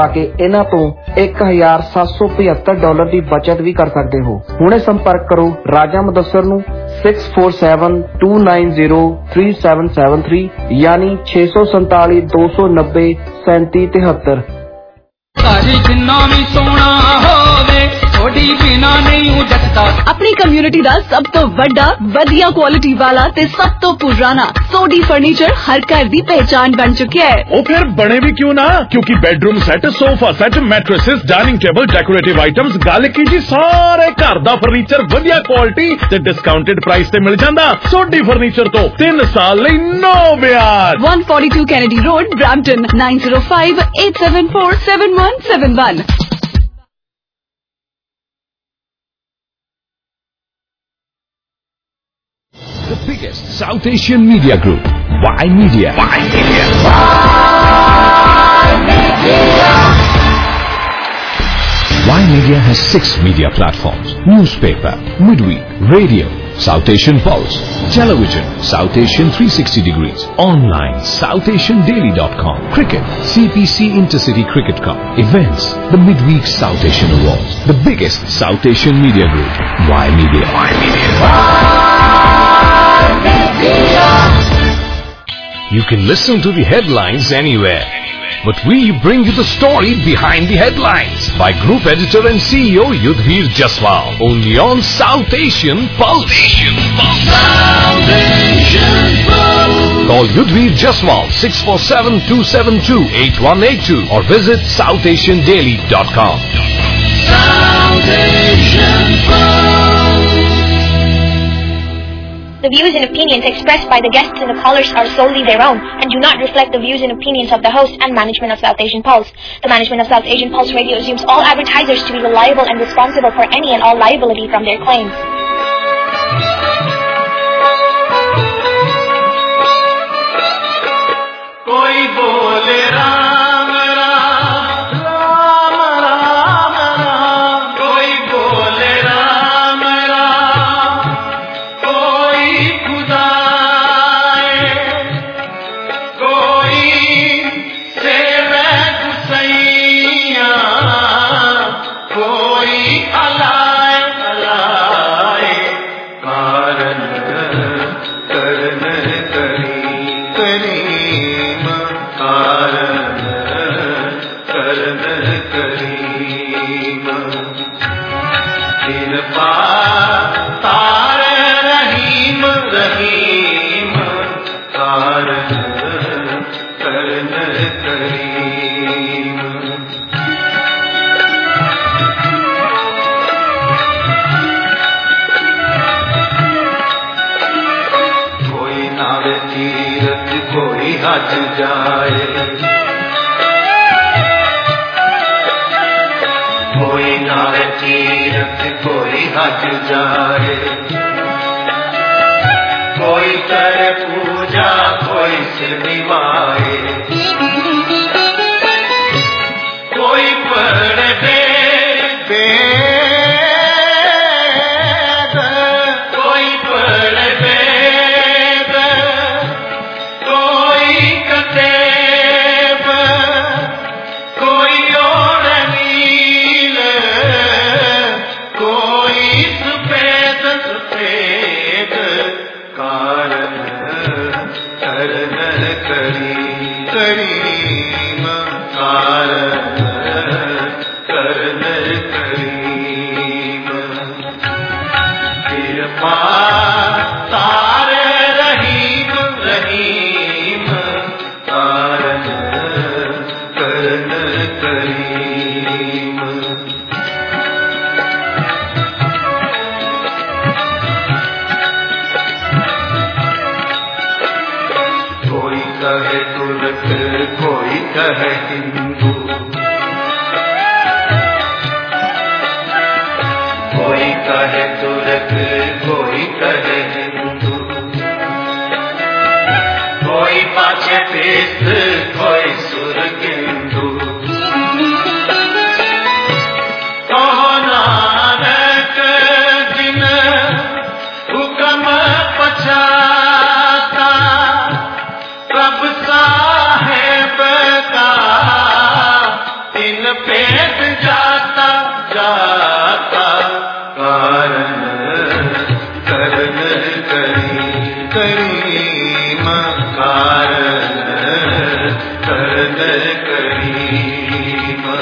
ताकि इन्हां तो $1775 की बचत भी कर सकते हो। हुणे संपर्क करो राजा मुदस्सर नूं 6472903773 यानी 647 290 3773। अपनी कम्युनिटी दा सब तो वड्डा वधिया क्वालिटी वाला ते सब तो पुराना सोडी फर्नीचर हर घर दी पहचान बन चुका है। ओ फिर बने भी क्यों ना, क्योंकि bedroom set, sofa set, mattresses, dining table, decorative items, गल की जी सारे घर दा फर्नीचर वधिया क्वालिटी ते डिस्काउंटेड प्राइस ते मिल जांदा। सोडी फर्नीचर तो 3 साल लई नो ब्याज। 142 Kennedy Road, Brampton 9058747171। The biggest South Asian media group, Y Media. Y Media has 6 media platforms: newspaper, midweek, radio, South Asian Pulse, television, South Asian 360 degrees, online, SouthAsianDaily.com, cricket, CPC Intercity Cricket Cup, events, the midweek South Asian Awards, the biggest South Asian media group, Y Media. You can listen to the headlines anywhere, but we bring you the story behind the headlines by Group Editor and CEO Yudhvir Jaswal, only on South Asian Pulse. Call Yudhvir Jaswal 647-272-8182 or visit SouthAsianDaily.com. The views and opinions expressed by the guests and the callers are solely their own and do not reflect the views and opinions of the host and management of South Asian Pulse. The management of South Asian Pulse Radio assumes all advertisers to be reliable and responsible for any and all liability from their claims. कोई बोले राम राम राम राम राम, कोई बोले राम राम, कोई खुदा कोई सेवे गुसैया, कोई अलाए अलाए कारण करन करी करीम, कारण करन करीम, कृपा तार रहीम रहीम, कारण करन करीम। कोई नावे तीरथ कोई हज जाए, कोई नावे तीरथ कोई हज जाए, कोई करे पूजा कोई सिर निभाए, कोई पढ़े वेद, कोई पढ़े वेद, कोई कतेब, कोई और नील, कोई सफेद सफेद, कारण करन करी करीम, कारण करन करीम, कृपा तार रहीम रहीम, कारण करन करीम। कोई कहे तुर्क कोई कहे हिंदू, कोई कहे तुर्क कोई कहे हिंदू, कोई पाछे पेस्त कोई सुरगिंदू, कहो नानक जिन हुक्म पछाता, प्रभ साहेब का इन दिन पेट जाता जाता कारण करन करीम कारण करन करीम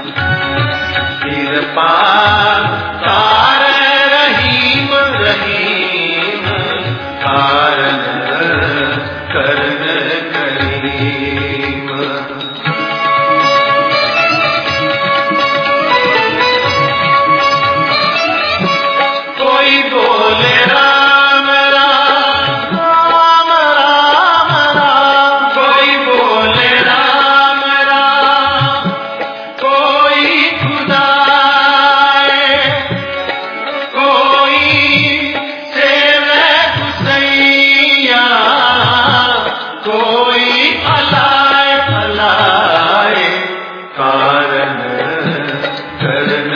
कृपा कार रहीम रहीम कारण करन करीम कोई बोले राम राम राम राम राम कोई बोले राम राम कोई खुदा कोई सेवे गुसैया कोई अलाए अलाए कारण करन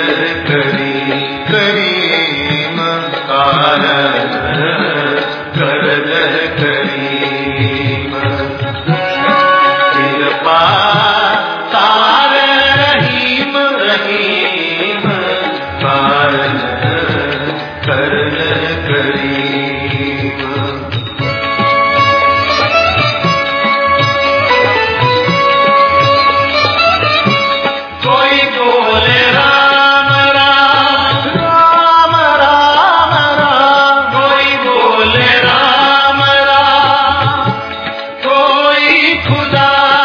करीम कारण करन करीम कृपा तार रहीम रहीम कारण करन करीम कोई बोले राम राम राम राम राम कोई बोले राम राम कोई खुदा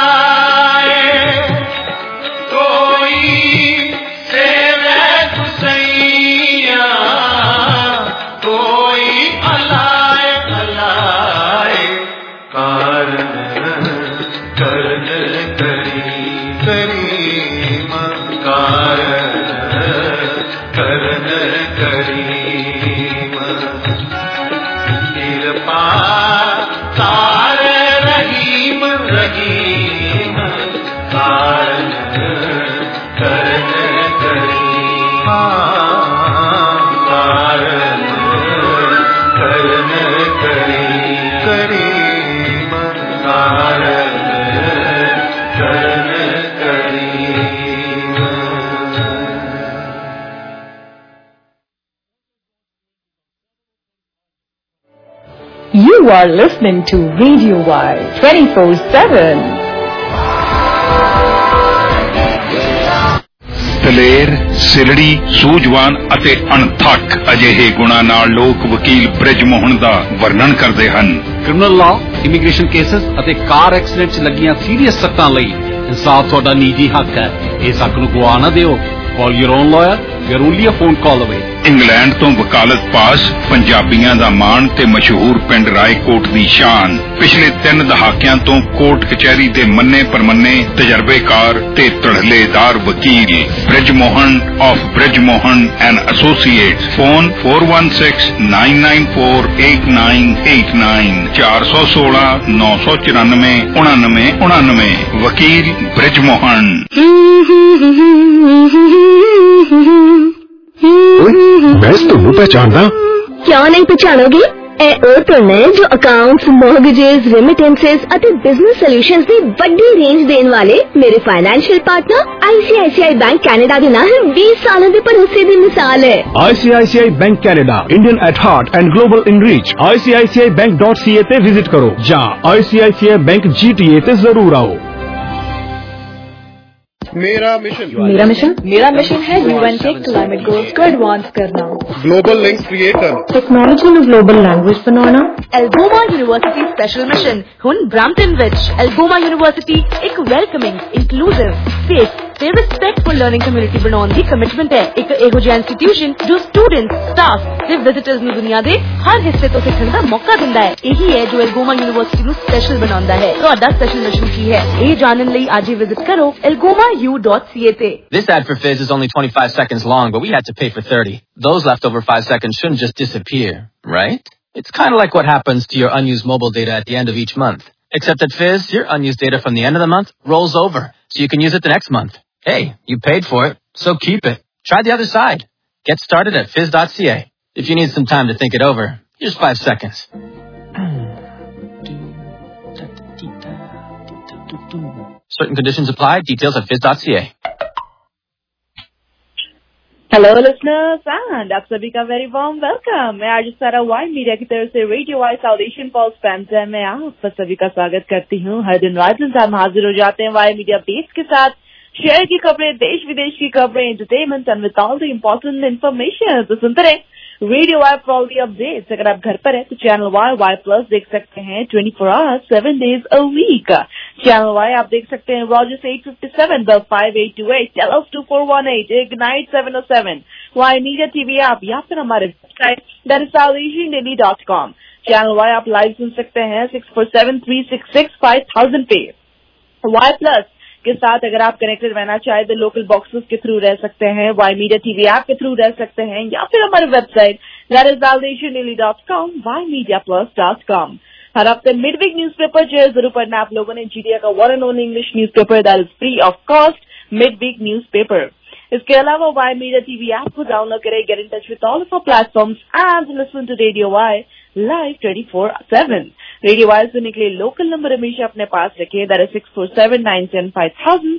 कोई सेवे गुसैया कोई अलाए अलाए कारण करन करीम कारण करन करीम कृपा तार रहीम रहीम कारण करन करीम कारण करन करीम कारण करन करीम You are listening to Radio Y 24/7. ਦਲੇਰ ਸਿਲੜੀ ਸੂਝਵਾਨ ਅਤੇ ਅਣਥੱਕ ਅਜਿਹੇ ਗੁਣਾਂ ਨਾਲ ਲੋਕ ਵਕੀਲ ਬ੍ਰਿਜ ਮੋਹਨ ਦਾ ਵਰਣਨ ਕਰਦੇ ਹਨ। ਕ੍ਰਿਮੀਨਲ ਲਾਅ, ਇਮੀਗ੍ਰੇਸ਼ਨ ਕੇਸਸ ਅਤੇ ਕਾਰ ਐਕਸੀਡੈਂਟ 'ਚ ਲੱਗੀਆਂ ਸੀਰੀਅਸ ਸੱਟਾਂ ਲਈ ਇਨਸਾਫ ਤੁਹਾਡਾ ਨਿੱਜੀ ਹੱਕ ਹੈ। ਇਸ ਹੱਕ ਨੂੰ ਗਵਾ ਨਾ ਦਿਓ। Call your own lawyer. We are only a phone call away. England ਤੋਂ ਵਕਾਲਤ ਪਾਸ ਪੰਜਾਬੀਆਂ ਦਾ ਮਾਣ ਤੇ ਮਸ਼ਹੂਰ ਪਿੰਡ ਰਾਏਕੋਟ ਦੀ ਸ਼ਾਨ। ਪਿਛਲੇ 3 ਦਹਾਕਿਆਂ ਤੋਂ ਕੋਰਟ ਕਚਹਿਰੀ ਦੇ ਮੰਨੇ ਪਰਮੰਨੇ ਤਜਰਬੇਕਾਰ ਤੇ ਧੜਲੇਦਾਰ ਵਕੀਲ Brij Mohan of Brij Mohan and associates. Phone 4169948989 416 994 9999 ਵਕੀਲ ਬ੍ਰਿਜ ਮੋਹਨ। मैं तुम्हें पहचानदा। क्यों नहीं पहचानोगे? ए और तो ने जो अकाउंट्स, मॉर्गेजेस, रेमिटेंसेस ਅਤੇ बिजनेस सॉल्यूशंस ਦੀ ਵੱਡੀ ਰੇਂਜ ਦੇਣ ਵਾਲੇ ਮੇਰੇ financial partner ICICI bank Canada ਦੇ ਨਾਲ 20 ਸਾਲਾਂ ਦੇ ਭਰੋਸੇ ਦੀ ਮਿਸਾਲ ਹੈ। ICICI bank Canada, Indian at heart and global in reach. ICICIBank.ca ते विजिट करो या ICICI बैंक GTA ते जरूर आओ। मेरा मिशन है UN के क्लाइमेट गोल्स को एडवांस करना, ग्लोबल लिंक्स क्रिएट करना, टेक्नोलॉजी में ग्लोबल लैंग्वेज बनाना। एल्गोमा यूनिवर्सिटी स्पेशल मिशन हुन ब्रैम्पटन विच एल्गोमा यूनिवर्सिटी एक वेलकमिंग, इंक्लूसिव, सेफ ਤੇ ਰਿਸਪੈਕਟਫੁਲ ਲਰਨਿੰਗ ਕਮਿਊਨਿਟੀ ਬਣਾਉਣ ਦੀ ਕਮਿਟਮੈਂਟ ਹੈ। ਇੱਕ ਇਹੋ ਜਿਹਾ ਇੰਸਟੀਟਿਊਸ਼ਨ ਜੋ ਸਟੂਡੈਂਟਸ, ਸਟਾਫ ਤੇ ਵਿਜ਼ਿਟਰਸ ਨੂੰ ਦੁਨੀਆ ਦੇ ਹਰ ਹਿੱਸੇ ਤੋਂ ਸਿੱਖਣ ਦਾ ਮੌਕਾ ਦਿੰਦਾ ਹੈ। ਇਹੀ ਹੈ ਜੋ ਐਲਗੋਮਾ ਯੂਨੀਵਰਸਿਟੀ ਨੂੰ ਸਪੈਸ਼ਲ ਬਣਾਉਂਦਾ ਹੈ। ਤੁਹਾਡਾ ਸਪੈਸ਼ਲ ਮਿਸ਼ਨ ਕੀ ਹੈ, ਇਹ ਜਾਣਨ ਲਈ ਅੱਜ ਹੀ ਵਿਜ਼ਿਟ ਕਰੋ elgomau.ca ਤੇ। This ad for Fizz is only 25 seconds long, but we had to pay for 30. Those leftover 5 seconds shouldn't just disappear, right? It's kind of like what happens to your unused mobile data at the end of each month. Except at Fizz, your unused data from the end of the month rolls over, so you can use it the next month. Hey, you paid for it, so keep it. Try the other side. Get started at Fizz.ca. If you need some time to think it over, here's 5 seconds. Certain conditions apply. Details at Fizz.ca. Hello listeners and आप सभी का very warm welcome. मैं आज सारा Y media की तरफ से radio Y South Asian pulse phantom में आप सभी का स्वागत करती हूँ। हर दिन रात हम हाजिर हो जाते हैं वाई मीडिया अपडेट्स के साथ, शहर की खबरें, देश विदेश की खबरें, entertainment and with all the important information. तो सुनते रहे radio Y for all the updates. अगर आप घर पर है तो चैनल वाई प्लस देख सकते हैं 24 hours 7 days a week। Channel Y आप देख सकते हैं Rogers 857, Bell 5828, Telus 2418, Ignite 707, Y media TV app या फिर हमारे website that is southasiandaily.com। Channel Y आप लाइव सुन सकते हैं 647-366-5000 पे। वाई प्लस के साथ अगर आप कनेक्टेड रहना चाहे तो लोकल बॉक्सेस के थ्रू रह सकते हैं, वाई मीडिया टीवी ऐप के थ्रू रह सकते हैं या फिर हमारे website that is southasiandaily.com, wymediaplus.com। हर हफ्ते मिडवीक न्यूज़पेपर जो है जरूर पढ़ना आप लोगों ने। जीडीए का one and only English newspaper that is free of cost, midweek newspaper. इसके अलावा वाई मीडिया टीवी ऐप को डाउनलोड करें, get in touch with all of our platforms and listen to radio Y live 24/7। Radio Y सुनने के लिए local number हमेशा अपने पास रखें, दैट इज 647-910-5000,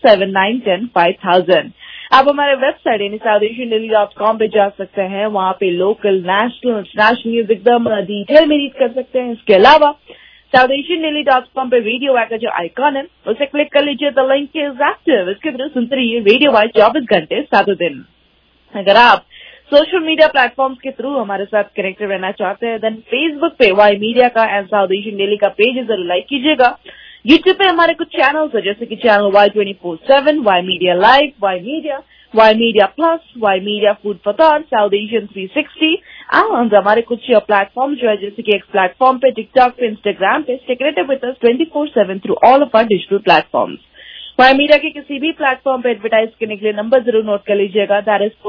647-910-5000। आप हमारे वेबसाइट यानी southasiandaily.com पे जा सकते हैं, वहाँ पे लोकल, नेशनल, इंटरनेशनल न्यूज एकदम डिटेल में रीड कर सकते हैं। इसके अलावा southasiandaily.com पे रेडियो वाई का जो आइकॉन है उसे क्लिक कर लीजिए, द लिंक इज एक्टिव। इसके थ्रू सुनते रहिए रेडियो वाई 24 घंटे 7 दिन। अगर आप सोशल मीडिया प्लेटफॉर्म्स के थ्रू हमारे साथ कनेक्टेड रहना चाहते हैं देन फेसबुक पे वाई मीडिया का एंड साउथ एशियन डेली का पेज जरूर लाइक कीजिएगा। यूट्यूब पे हमारे कुछ चैनल्स है जैसे कि channel Y 24/7, Y media live, Y media plus, Y media food for thought, South Asian 360 and हमारे कुछ प्लेटफॉर्म जो है जैसे कि एक्स प्लेटफॉर्म पे, टिकटॉक पे, इंस्टाग्राम पे। Stay connected with us 24/7 through all of our digital platforms. Y media के किसी भी प्लेटफॉर्म पे एडवर्टाइज करने के लिए नंबर जरूर नोट कर लीजिएगा, दैट इज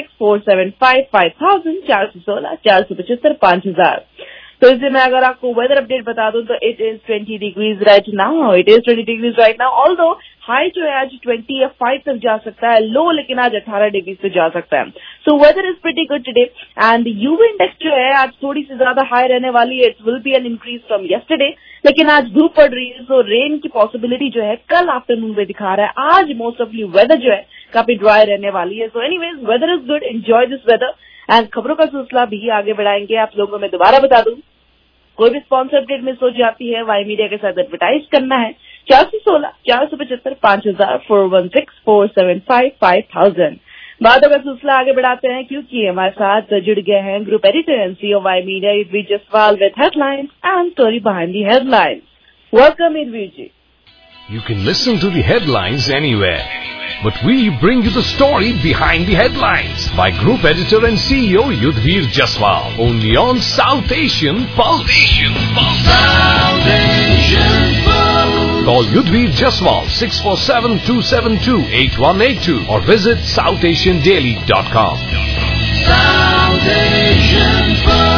416-475-5000, 416-475-5000। तो इसे मैं अगर आपको वेदर अपडेट बता दूं तो it is 20 degrees right now, although high जो है आज 25 तक जा सकता है, लो लेकिन आज 18 डिग्री पे जा सकता है। So weather is pretty good today and UV index जो है आज थोड़ी सी ज्यादा हाई रहने वाली है। It will be an increase from yesterday, लेकिन आज धूप पड़ रही है, सो रेन की पॉसिबिलिटी जो है कल आफ्टरनून में दिखा रहा है। आज मोस्ट ऑफली वेदर जो है काफी ड्राई रहने वाली है। So anyways weather is good, enjoy this weather and खबरों का सिलसिला भी आगे बढ़ाएंगे। आप लोगों में दोबारा बता दूं, कोई भी स्पॉन्सर अपडेट मिस हो जाती है, वाई मीडिया के साथ एडवर्टाइज करना है, 416-475-5000, 416-475-5000। बातों का सिलसिला आगे बढ़ाते हैं क्योंकि हमारे साथ जुड़ गए हैं group editor and CEO Y Media Yudhvir Jaswal with headlines and story behind the headlines. Welcome Yudhvir ji. You can listen to the headlines anywhere, but we bring you the story behind the headlines by Group Editor and CEO Yudhvir Jaswal, only on South Asian Pulse. South Asian Pulse. Call Yudhvir Jaswal 647-272-8182 or visit southasiandaily.com. South Asian Pulse.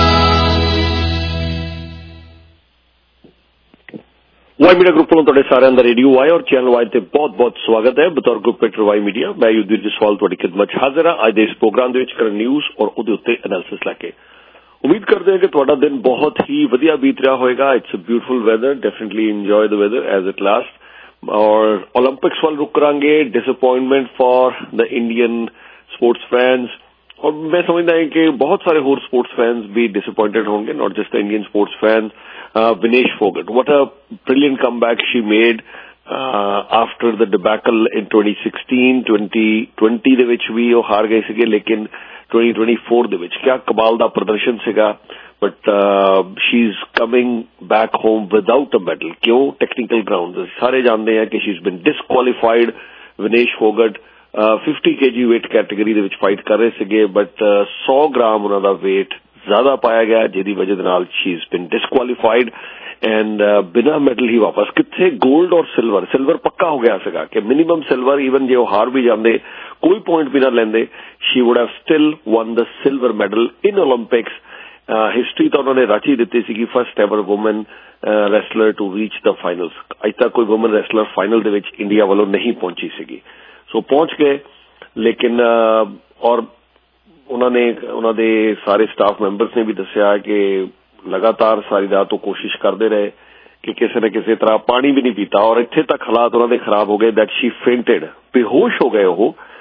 Y Media group ਵੱਲੋਂ ਤੁਹਾਡੇ ਸਾਰਿਆਂ ਦਾ radio Y ਔਰ channel Y ਤੇ ਬਹੁਤ-ਬਹੁਤ ਸਵਾਗਤ ਹੈ। ਬਤੌਰ ਗਰੁੱਪ ਐਡੀਟਰ ਵਾਈ ਮੀਡੀਆ ਮੈਂ ਯੁੱਧਵੀਰ ਜਸਵਾਲ ਤੁਹਾਡੀ ਖਿਦਮਤ 'ਚ ਹਾਜ਼ਰ ਹਾਂ ਅੱਜ ਦੇ ਇਸ ਪ੍ਰੋਗਰਾਮ ਦੇ ਵਿੱਚ ਕਰਨ ਨਿਊਜ਼ ਔਰ ਉਹਦੇ ਉੱਤੇ ਐਨਾਲਿਸਿਸ ਲੈ ਕੇ। ਉਮੀਦ ਕਰਦੇ ਹਾਂ ਕਿ ਤੁਹਾਡਾ ਦਿਨ ਬਹੁਤ ਹੀ ਵਧੀਆ ਬੀਤ ਰਿਹਾ ਹੋਏਗਾ। It's a beautiful weather, definitely enjoy the weather as it last. ਔਰ ਓਲੰਪਿਕਸ ਵੱਲ ਰੁਕ ਕਰਾਂਗੇ, disappointment for the Indian sports fans और मैं समझता है कि बहुत सारे होर स्पोर्ट्स फैंस भी डिसअपॉइंटेड होंगे, not just the Indian sports fans. Vinesh Fogart, what a brilliant comeback she made after the debacle in 2016, 2020 ਦੇ ਵਿੱਚ ਵੀ ਉਹ ਹਾਰ ਗਏ ਸੀਗੇ, ਲੇਕਿਨ 2024 ਦੇ ਵਿੱਚ ਕਿਆ ਕਮਾਲ ਦਾ ਪ੍ਰਦਰਸ਼ਨ ਸੀਗਾ। But she is coming back home without a medal. ਕਿਉਂ? ਟੈਕਨੀਕਲ ਗਰਾਊਂਡ ਸਾਰੇ ਜਾਣਦੇ ਆ ਕਿ she is been disqualified. Vinesh Phogat 50 kg weight category ਦੇ ਵਿੱਚ ਫਾਈਟ ਕਰ ਰਹੇ ਸੀਗੇ, ਬਟ 100 ਗ੍ਰਾਮ ਉਹਨਾਂ ਦਾ weight ਜ਼ਿਆਦਾ ਪਾਇਆ ਗਿਆ, ਜਿਹਦੀ ਵਜ੍ਹਾ ਦੇ ਨਾਲ ਸ਼ੀ ਇਜ਼ ਬਿਨ ਡਿਸਕੁਆਲੀਫਾਈਡ ਐਂਡ ਬਿਨਾਂ ਮੈਡਲ ਹੀ ਵਾਪਸ। ਕਿੱਥੇ ਗੋਲਡ ਔਰ ਸਿਲਵਰ ਪੱਕਾ ਹੋ ਗਿਆ ਸੀਗਾ ਕਿ ਮਿਨੀਮਮ ਸਿਲਵਰ, ਈਵਨ ਜੇ ਉਹ ਹਾਰ ਵੀ ਜਾਂਦੇ, ਕੋਈ ਪੁਆਇੰਟ ਵੀ ਨਾ ਲੈਂਦੇ, she would have still won the silver medal in Olympics. History ਤਾਂ ਉਹਨਾਂ ਨੇ ਰਚ ਹੀ ਦਿੱਤੀ ਸੀਗੀ, first ever woman wrestler to reach the finals. ਅੱਜ ਤੱਕ ਕੋਈ ਵੂਮਨ ਰੈਸਲਰ ਫਾਈਨਲ ਦੇ ਵਿੱਚ ਇੰਡੀਆ ਵੱਲੋਂ ਨਹੀਂ ਪਹੁੰਚੀ ਸੀਗੀ, ਸੋ ਪਹੁੰਚ ਗਏ। ਲੇਕਿਨ ਔਰ ਉਹਨਾਂ ਦੇ ਸਾਰੇ ਸਟਾਫ ਮੈਂਬਰਸ ਨੇ ਵੀ ਦੱਸਿਆ ਕਿ ਲਗਾਤਾਰ ਸਾਰੀ ਰਾਤ ਉਹ ਕੋਸ਼ਿਸ਼ ਕਰਦੇ ਰਹੇ ਕਿ ਕਿਸੇ ਨਾ ਕਿਸੇ ਤਰ੍ਹਾਂ ਪਾਣੀ ਵੀ ਨਹੀਂ ਪੀਤਾ ਔਰ ਇੱਥੇ ਤੱਕ ਹਾਲਾਤ ਉਹਨਾਂ ਦੇ ਖਰਾਬ ਹੋ ਗਏ ਦੈਟ ਸ਼ੀ ਫੇਂਟਡ, ਬੇਹੋਸ਼ ਹੋ ਗਏ ਉਹ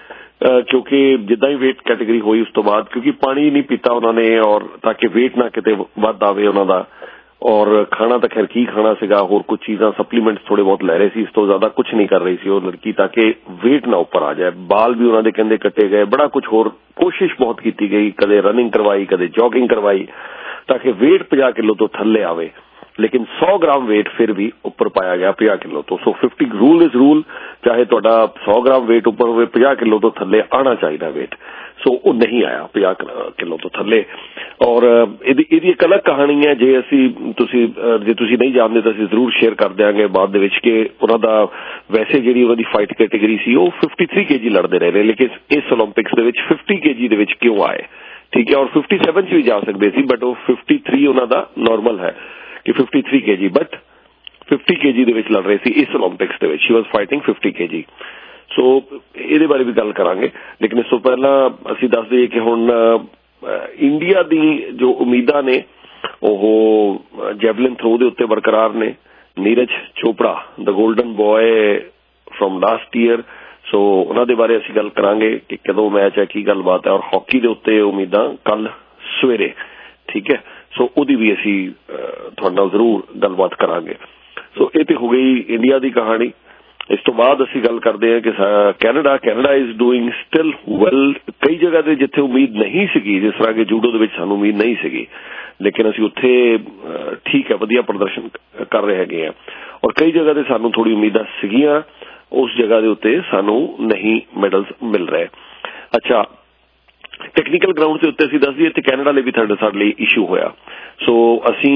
क्योंकि जिदा ही वेट कैटेगरी हुई उस तो बाद, क्योंकि पानी नहीं पीता उन्होंने और ताकि वेट ना किते वध आवे उन्होंने, और खाना तो खैर की खाना सीगा, होर कुछ चीज़ां सप्लीमेंट्स थोड़े बहुत लै रहे सी, इस तो ज्यादा कुछ नहीं कर रही सी वो लड़की, ताकि वेट ना ऊपर आ जाए। बाल भी उन्होंने कहंदे कट्टे गए, बड़ा कुछ होर कोशिश बहुत की गई, कदे रनिंग करवाई कदे जॉगिंग करवाई ताकि वेट 50 किलो तो थल्ले आवे, लेकिन 100 ग्राम वेट फिर भी ऊपर पाया गया 50 किलो तो। सो 50 रूल इज रूल, चाहे तुहाडा 100 ग्राम वेट ऊपर होवे 50 किलो तो थल्ले आना चाहिए वेट। सो वो नहीं आया 50 किलो तो थल्ले। और इहदी एक अलग कहानी है, जे तुसी नहीं जानते तो असीं जरूर शेयर कर देंगे बाद दे विच कि उन्हां दा वैसे जिहड़ी उन्हां दी फाइट कैटेगरी सी वो 53 kg लड़दे रहे ने, लेकिन इस ओलंपिक्स दे विच 50 kg दे विच क्यों आए, ठीक है। और 57 च भी जा सकते सी, बट वो 53 उन्हां दा नॉर्मल है कि 53 kg, बट 50 kg दे विच लड़ रहे सी इस ओलंपिक्स दे विच। She was fighting 50 kg। So ਇਹਦੇ ਬਾਰੇ ਵੀ ਗੱਲ ਕਰਾਂਗੇ, ਲੇਕਿन ਇਸ ਤੋਂ ਪਹਿਲਾਂ ਅਸੀਂ ਦੱਸ ਦਈਏ ਕਿ ਹੁਣ ਇੰਡੀਆ ਦੀ ਜੋ ਉਮੀਦਾਂ ਨੇ ਉਹ ਜੈਵਲਿਨ ਥਰੋ ਦੇ ਉੱਤੇ ਬਰਕਰਾਰ ਨੇ। Neeraj Chopra the golden boy from last year, so ਉਹਨਾਂ ਦੇ ਬਾਰੇ ਅਸੀਂ ਗੱਲ ਕਰਾਂਗੇ ਕਿ ਕਦੋਂ ਮੈਚ ਹੈ, ਕੀ ਗੱਲਬਾਤ ਹੈ। ਔਰ ਹਾਕੀ ਦੇ ਉੱਤੇ ਉਮੀਦਾਂ ਕੱਲ ਸਵੇਰੇ, ਠੀਕ ਹੈ। ਸੋ ਉਹਦੀ ਵੀ ਅਸੀਂ ਤੁਹਾਡੇ ਨਾਲ ਜ਼ਰੂਰ ਗੱਲਬਾਤ ਕਰਾਂਗੇ। ਸੋ ਇਹ ਤੇ ਹੋ ਗਈ ਇੰਡੀਆ ਦੀ ਕਹਾਣੀ। इस तो बाद असी गल करते हैं कि Canada is doing still well. कई जगह ते जिथे उम्मीद नहीं सी, जिस तरह के जूडो दे विच सानू उम्मीद नहीं सी, लेकिन असी उत्थे ठीक है वधिया प्रदर्शन कर रहे हैं। और कई जगह ते सानू थोड़ी उम्मीदां सीगियां, उस जगह दे उत्ते सानू नहीं मेडल्स मिल रहे। अच्छा, टेक्निकल ग्राउंड के उत्ते असीं दस दईए ते कैनेडा लिए भी साडे लई इशू होया। सो असीं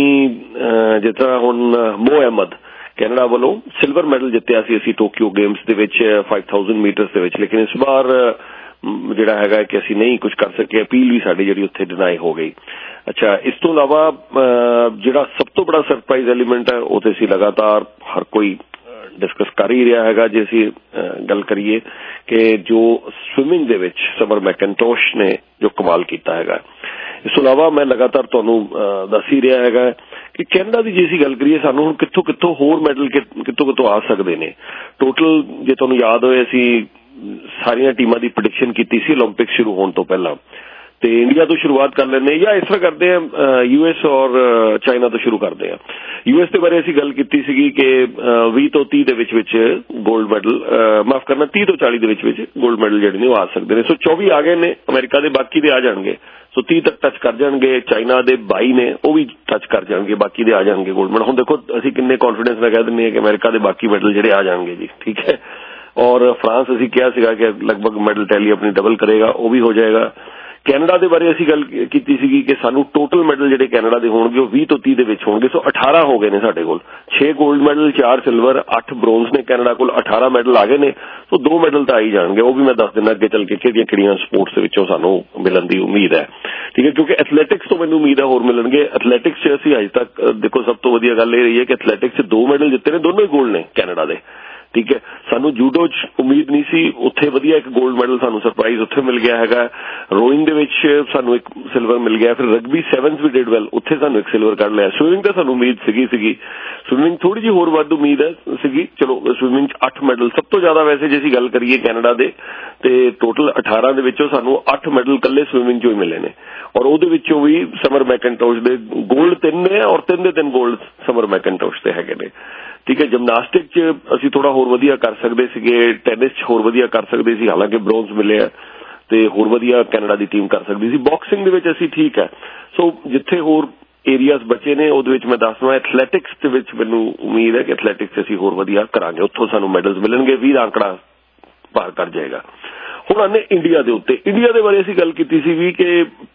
जिस तरह हुण मो अहमद कैनेडा वालों सिल्वर मैडल जितया सी असी टोक्यो गेम्स दे विच 5000 मीटर्स दे विच, लेकिन इस बार जिहड़ा हैगा कि असी नहीं कुछ कर सके, अपील भी साडी जिहड़ी उत्थे डिनाई हो गई। अच्छा, इस तो इलावा जिहड़ा सब तो बड़ा सरप्राइज एलीमेंट है वो तो असी लगातार हर कोई डिस्कस कर ही रहा हैगा। जे असी गल करिए कि जो स्विमिंग दे विच समर मैकेंटोश ने जो कमाल कीता हैगा, इस तो इलावा मैं लगातार तुहानू दस ही रहा हैगा कि कैनेडा की जे असीं गल करिए सानू हुण कित्थों कित्थों होर मैडल कित्थों आ सकते ने। टोटल जे तुहानू याद होए असीं सारियां टीमां दी प्रेडिक्शन कीती सी ओलंपिक शुरू होने तो पहला, तो इंडिया तो शुरुआत कर लेने या इस तरह करते हैं यूएस और चाइना तो शुरू करते हैं। यूएस के बारे असीं गल कीती सीगी कि 20 तो 30 दे विच गोल्ड मैडल, माफ करना 30 तो 40 दे विच गोल्ड मैडल जिहड़े ने वो आ सकते हैं। सो 24 आ गए ने, अमेरिका के बाकी दे आ जाएंगे, सो 30 तक टच कर जाएंगे। चाइना के 22 ने वो भी टच कर जाएंगे, बाकी दे आ जाएंगे गोल्ड मैडल। हुण देखो असीं किन्ने कॉन्फिडेंस नाल कह दिंदे कि अमेरिका के बाकी मैडल जिहड़े आ जाएंगे जी, ठीक है। और फ्रांस असीं कहा सीगा कि लगभग मैडल टैली अपनी डबल करेगा, वो भी हो जाएगा। कैनेडा के बारे असीं गल कीती सीगी कि सानू टोटल मैडल जिहड़े कैनेडा के होणगे वो 20 तो 30 दे विच होणगे। सो 18 हो गए ने साडे कोल, 6 गोल्ड मैडल 4 सिल्वर 8 ब्रोंज ने कैनेडा कोल, 18 मैडल आ गए ने। सो 2 मैडल तो आ ही जाणगे, वो भी मैं दस दिना अगे चल के किहड़ियां स्पोर्ट्स दे विचों सानू मिलण दी उम्मीद है, ठीक है। क्योंकि एथलैटिक्स तो मैनूं उम्मीद है होर मिलणगे। एथलैटिक्स च असीं अजे तक देखो सब तो वधिया गल ये रही है कि एथलैटिक्स च 2 मैडल जित्ते ने, दोनों ही गोल्ड ने कैनेडा दे, ठीक है। सानू जूडो च उम्मीद नहीं सी, उत्थे वधिया एक गोल्ड मैडल सानू सरप्राइज उत्थे मिल गया हैगा। रोइंग दे विच सानू एक सिल्वर मिल गया, फिर रग्बी सेवन्स भी डिड वेल, उत्थे सानू एक सिल्वर कढ लिया। स्विमिंग तो सानू उम्मीद सीगी स्विमिंग थोड़ी जी होर वध उम्मीद है सीगी। चलो स्विमिंग 8 मैडल सब तो ज्यादा, वैसे जे असीं गल करिए कैनेडा दे ते टोटल 18 दे विचों सानू 8 मैडल कल्ले स्विमिंग चों ही मिले ने, और ਉਹਦੇ ਵਿੱਚੋਂ ਵੀ ਸਮਰ ਮੈਕੈਂਟੋਸ਼ ਦੇ ਗੋਲਡ 3 ਨੇ और 3 ਦੇ 3 ਗੋਲਡ ਸਮਰ ਮੈਕੈਂਟੋਸ਼ ਤੇ ਹੈਗੇ ਨੇ, ठीक है। जिमनास्टिक च असीं थोड़ा होर वधिया कर सकते सीगे, टैनिस च होर वधिया कर सकते सी, हालांकि ब्रोंज मिले ते होर वधिया कैनेडा दी टीम कर सकती सी। बॉक्सिंग दे विच असीं ठीक है। सो जिथे होर एरियाज बचे ने ਉਹਦੇ ਵਿੱਚ मैं दसवां एथलैटिक्स ਦੇ ਵਿੱਚ ਮੈਨੂੰ उम्मीद है कि एथलैटिक्स ਅਸੀਂ होर वधिया करांगे, ਉੱਥੋਂ ਸਾਨੂੰ मैडल्स मिलणगे, 20 आंकड़ा पार कर जाएगा। ਹੁਣ आने इंडिया के उत्ते, इंडिया के बारे असीं गल कीती सी कि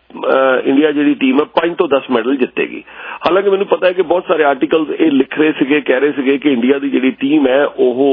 इंडिया जिहड़ी टीम है 5 तो 10 मैडल जितेगी। हालांकि मैनूं पता है कि बहुत सारे आर्टिकल्स ये लिख रहे थे, कह रहे थे कि इंडिया की जिहड़ी टीम है वो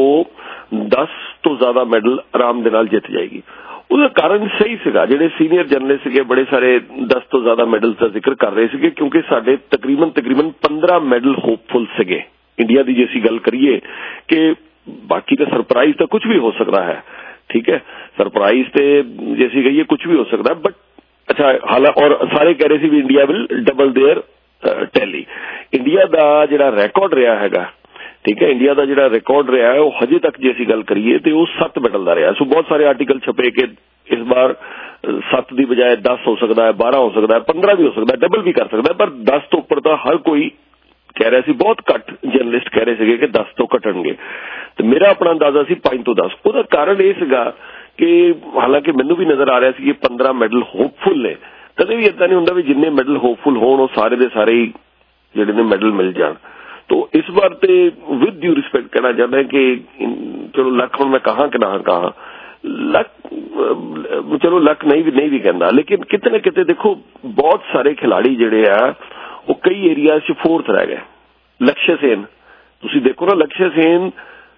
10 तो ज्यादा मैडल आराम दे नाल जित जाएगी। उसका कारण सही सीगा, जिहड़े सीनियर जर्नलिस्ट सीगे बड़े सारे 10 तो ज्यादा मैडल्स का जिक्र कर रहे थे, क्योंकि साडे तकरीबन 15 मैडल होपफुल सीगे इंडिया की। जे असीं गल करिए कि बाकी तो सरप्राइज तो कुछ भी हो सकता है, ठीक है। सरप्राइज तो जैसी कहिए कुछ भी हो सकता है, बट अच्छा हालांकि और सारे कह रहे थे भी India will double their tally. India का जिहड़ा रिकॉर्ड रहा हैगा ठीक है। इंडिया का जिहड़ा रिकॉर्ड रहा है वो हजे तक जे असीं गल करिए तो वो 7 मैडल का रहा। सो बहुत सारे आर्टिकल छपे कि इस बार 7 की बजाय 10 हो सकता है, 12 हो सकता है, 15 भी हो सकता है, डबल भी कर सकता है, पर 10 तो उपर तो हर कोई कह रहा सी, बहुत घट जर्नलिस्ट कह रहे थे कि 10 तो घटणगे। तो मेरा अपना अंदाजा सी 5 तो 10। उसका कारण यह सीगा कि हालांकि मैनू भी नजर आ रहा सी कि 15 मैडल होपफुल ने, कदे भी इदा नहीं होंदा भी जिन्ने मैडल होपफुल होण वो सारे दे सारे ही जिहड़े ने मैडल मिल जाण। तो इस बार तो विद ड्यू रिस्पेक्ट कहना चाहता है कि चलो लक हुण मैं कहा कि ना कहा, लक चलो लक नहीं भी कहना, लेकिन किते न किते देखो बहुत सारे खिलाड़ी जिहड़े आ वो कई एरिया च 4th रह गए। लक्ष्य सेन तुसीं देखो ना, लक्ष्य सेन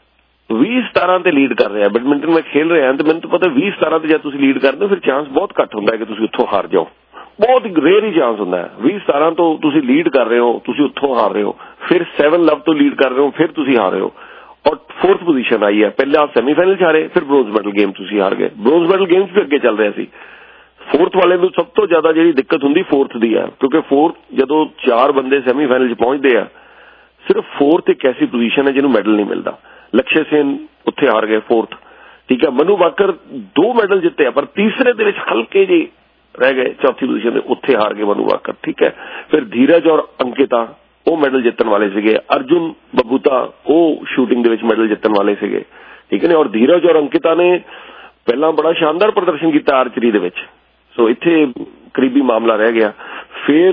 20-17 ते लीड कर रहे हैं। बैडमिंटन में खेल रहे हैं तो मैंने तो पता 20-17 ते जब तुसीं लीड करते हो फिर चांस बहुत घट होंदा है कि तुसीं उत्थों हार जाओ, बहुत ही रेयर ही चांस होंदा है। 20-17 तो तुसीं लीड कर रहे हो, तुसीं उत्थों हार रहे हो, फिर 7 लव तो लीड कर रहे हो, फिर तुसीं हार रहे हो और 4th पोजीशन आई है। पहले आप सेमीफाइनल च हारे, फिर ब्रोंज मैडल गेम तुसीं हार गए। ब्रोंज मैडल गेम्स भी अगे चल रहे सी। 4th वाले ਨੂੰ सब तो ज्यादा जी दिक्कत होंगी 4th दी है, क्योंकि 4th जदों 4 बंदे सैमीफाइनल च पहुंचते हैं, सिर्फ 4th एक ऐसी पोजीशन है जिन्होंने मैडल नहीं मिलता। लक्ष्य सेन उत्थे हार गए 4th, ठीक है। मनु वाकर 2 मैडल जिते पर तीसरे दे विच हल्के जी रह गए, 4थी पोजीशन में उत्थे हार गए मनु वाकर, ठीक है। फिर धीरज और अंकिता वो मैडल जितन वाले सीगे, अर्जुन बबूता वो शूटिंग दे विच मैडल जितन वाले सीगे, ठीक है। और धीरज और अंकिता ने पहला बड़ा शानदार प्रदर्शन किया आर्चरी दे विच, सो इत्थे करीबी मामला रह गया। फिर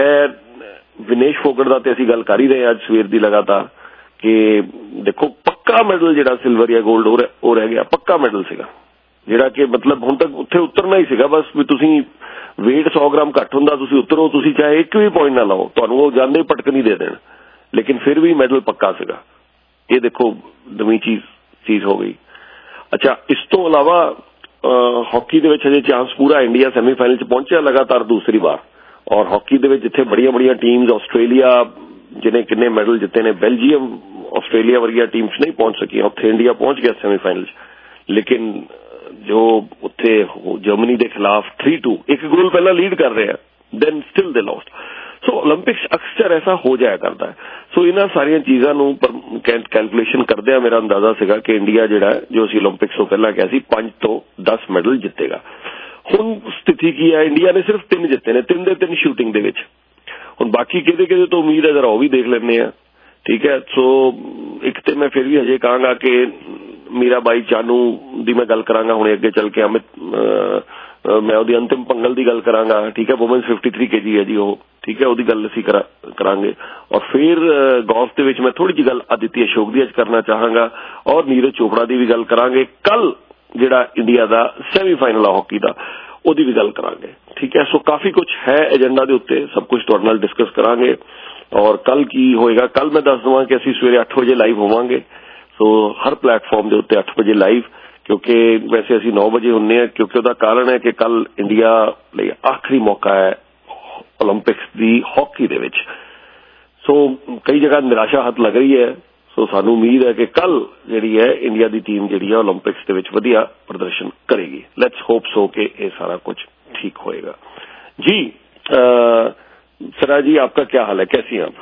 विनेश फोगट दा ते असीं गल कर ही रहे अज सवेर दी लगातार कि देखो पक्का मैडल जिहड़ा सिल्वर या गोल्ड हो रह गया, पक्का मैडल सीगा जिहड़ा कि मतलब हुण तक उत्थे उतरना ही सीगा। बस भी तुसीं वेट 100 ग्राम घट हुंदा, तुसीं उतरो, तुसीं चाहे एक भी पॉइंट ना लाओ, तुहानूं वो जांदे पटकनी दे देण, लेकिन फिर भी मैडल पक्का सीगा। ये देखो नवीं चीज हो गई। अच्छा, इस तो अलावा हॉकी दे विच हजे चांस पूरा, इंडिया सैमीफाइनल च पहुंचा लगातार दूसरी बार, और हॉकी दे विच जिथे बड़ियां टीम्स ऑस्ट्रेलिया जिन्हें किन्ने मैडल जिते ने, बेल्जियम ऑस्ट्रेलिया वर्गिया टीम्स नहीं पहुंच सकी, उत्थे इंडिया पहुंच गया सैमीफाइनल च, लेकिन जो उत्थे जर्मनी के खिलाफ 3-2 एक गोल पहला लीड कर रहे हैं, then still they lost. So Olympics अक्सर ऐसा हो जाया करता है। सो इन्हां सारियां चीज़ों कैलकुलेशन करदे मेरा अंदाजा सीगा कि इंडिया जिहड़ा जो असीं ओलंपिक्स तो पहला कहा सी 5 तो 10 मैडल जितेगा। हुण स्थिति की है, इंडिया ने सिर्फ 3 जिते ने, 3 दे 3 शूटिंग दे विच। हुण बाकी किहदे तो उम्मीद है जरा वो भी देख लेने आ, ठीक है। सो एक तो मैं फिर भी हजे कहांगा कि मीराबाई चानू दी मैं गल करांगा, हुणे अगे चल के अमित मैं उहदी अंतिम पंगल की गल करांगा, ठीक है। वुमेन्स 53 kg है जी वो, ठीक है, उहदी गल असीं करांगे। और फिर गोल्फ दे विच मैं थोड़ी जी गल आदित्य अशोक दी करना चाहांगा और नीरज चोपड़ा की भी गल करांगे। कल जिहड़ा इंडिया का सैमीफाइनल हॉकी का उहदी भी गल करांगे, ठीक है। सो काफी कुछ है एजेंडा दे उत्ते, सब कुछ तुहाडे नाल डिस्कस करांगे। और कल की होएगा, कल मैं दस दवां कि असीं सवेरे 8 बजे लाइव होवांगे। सो हर प्लेटफॉर्म के उत्ते 8 बजे लाइव, क्योंकि वैसे असीं 9 बजे हुन्ने हैं, क्योंकि उसका कारण है कि कल इंडिया लिए आखिरी मौका है ओलंपिक्स की हॉकी दे विच। सो कई जगह निराशा हाथ लग रही है। सो सानू उम्मीद है कि कल जिहड़ी है इंडिया की टीम जिहड़ी है ओलंपिक्स दे विच वधिया प्रदर्शन करेगी। लेट्स होप सो कि ये सारा कुछ ठीक होएगा। जी सरा जी, आपका क्या हाल है, कैसी हैं आप?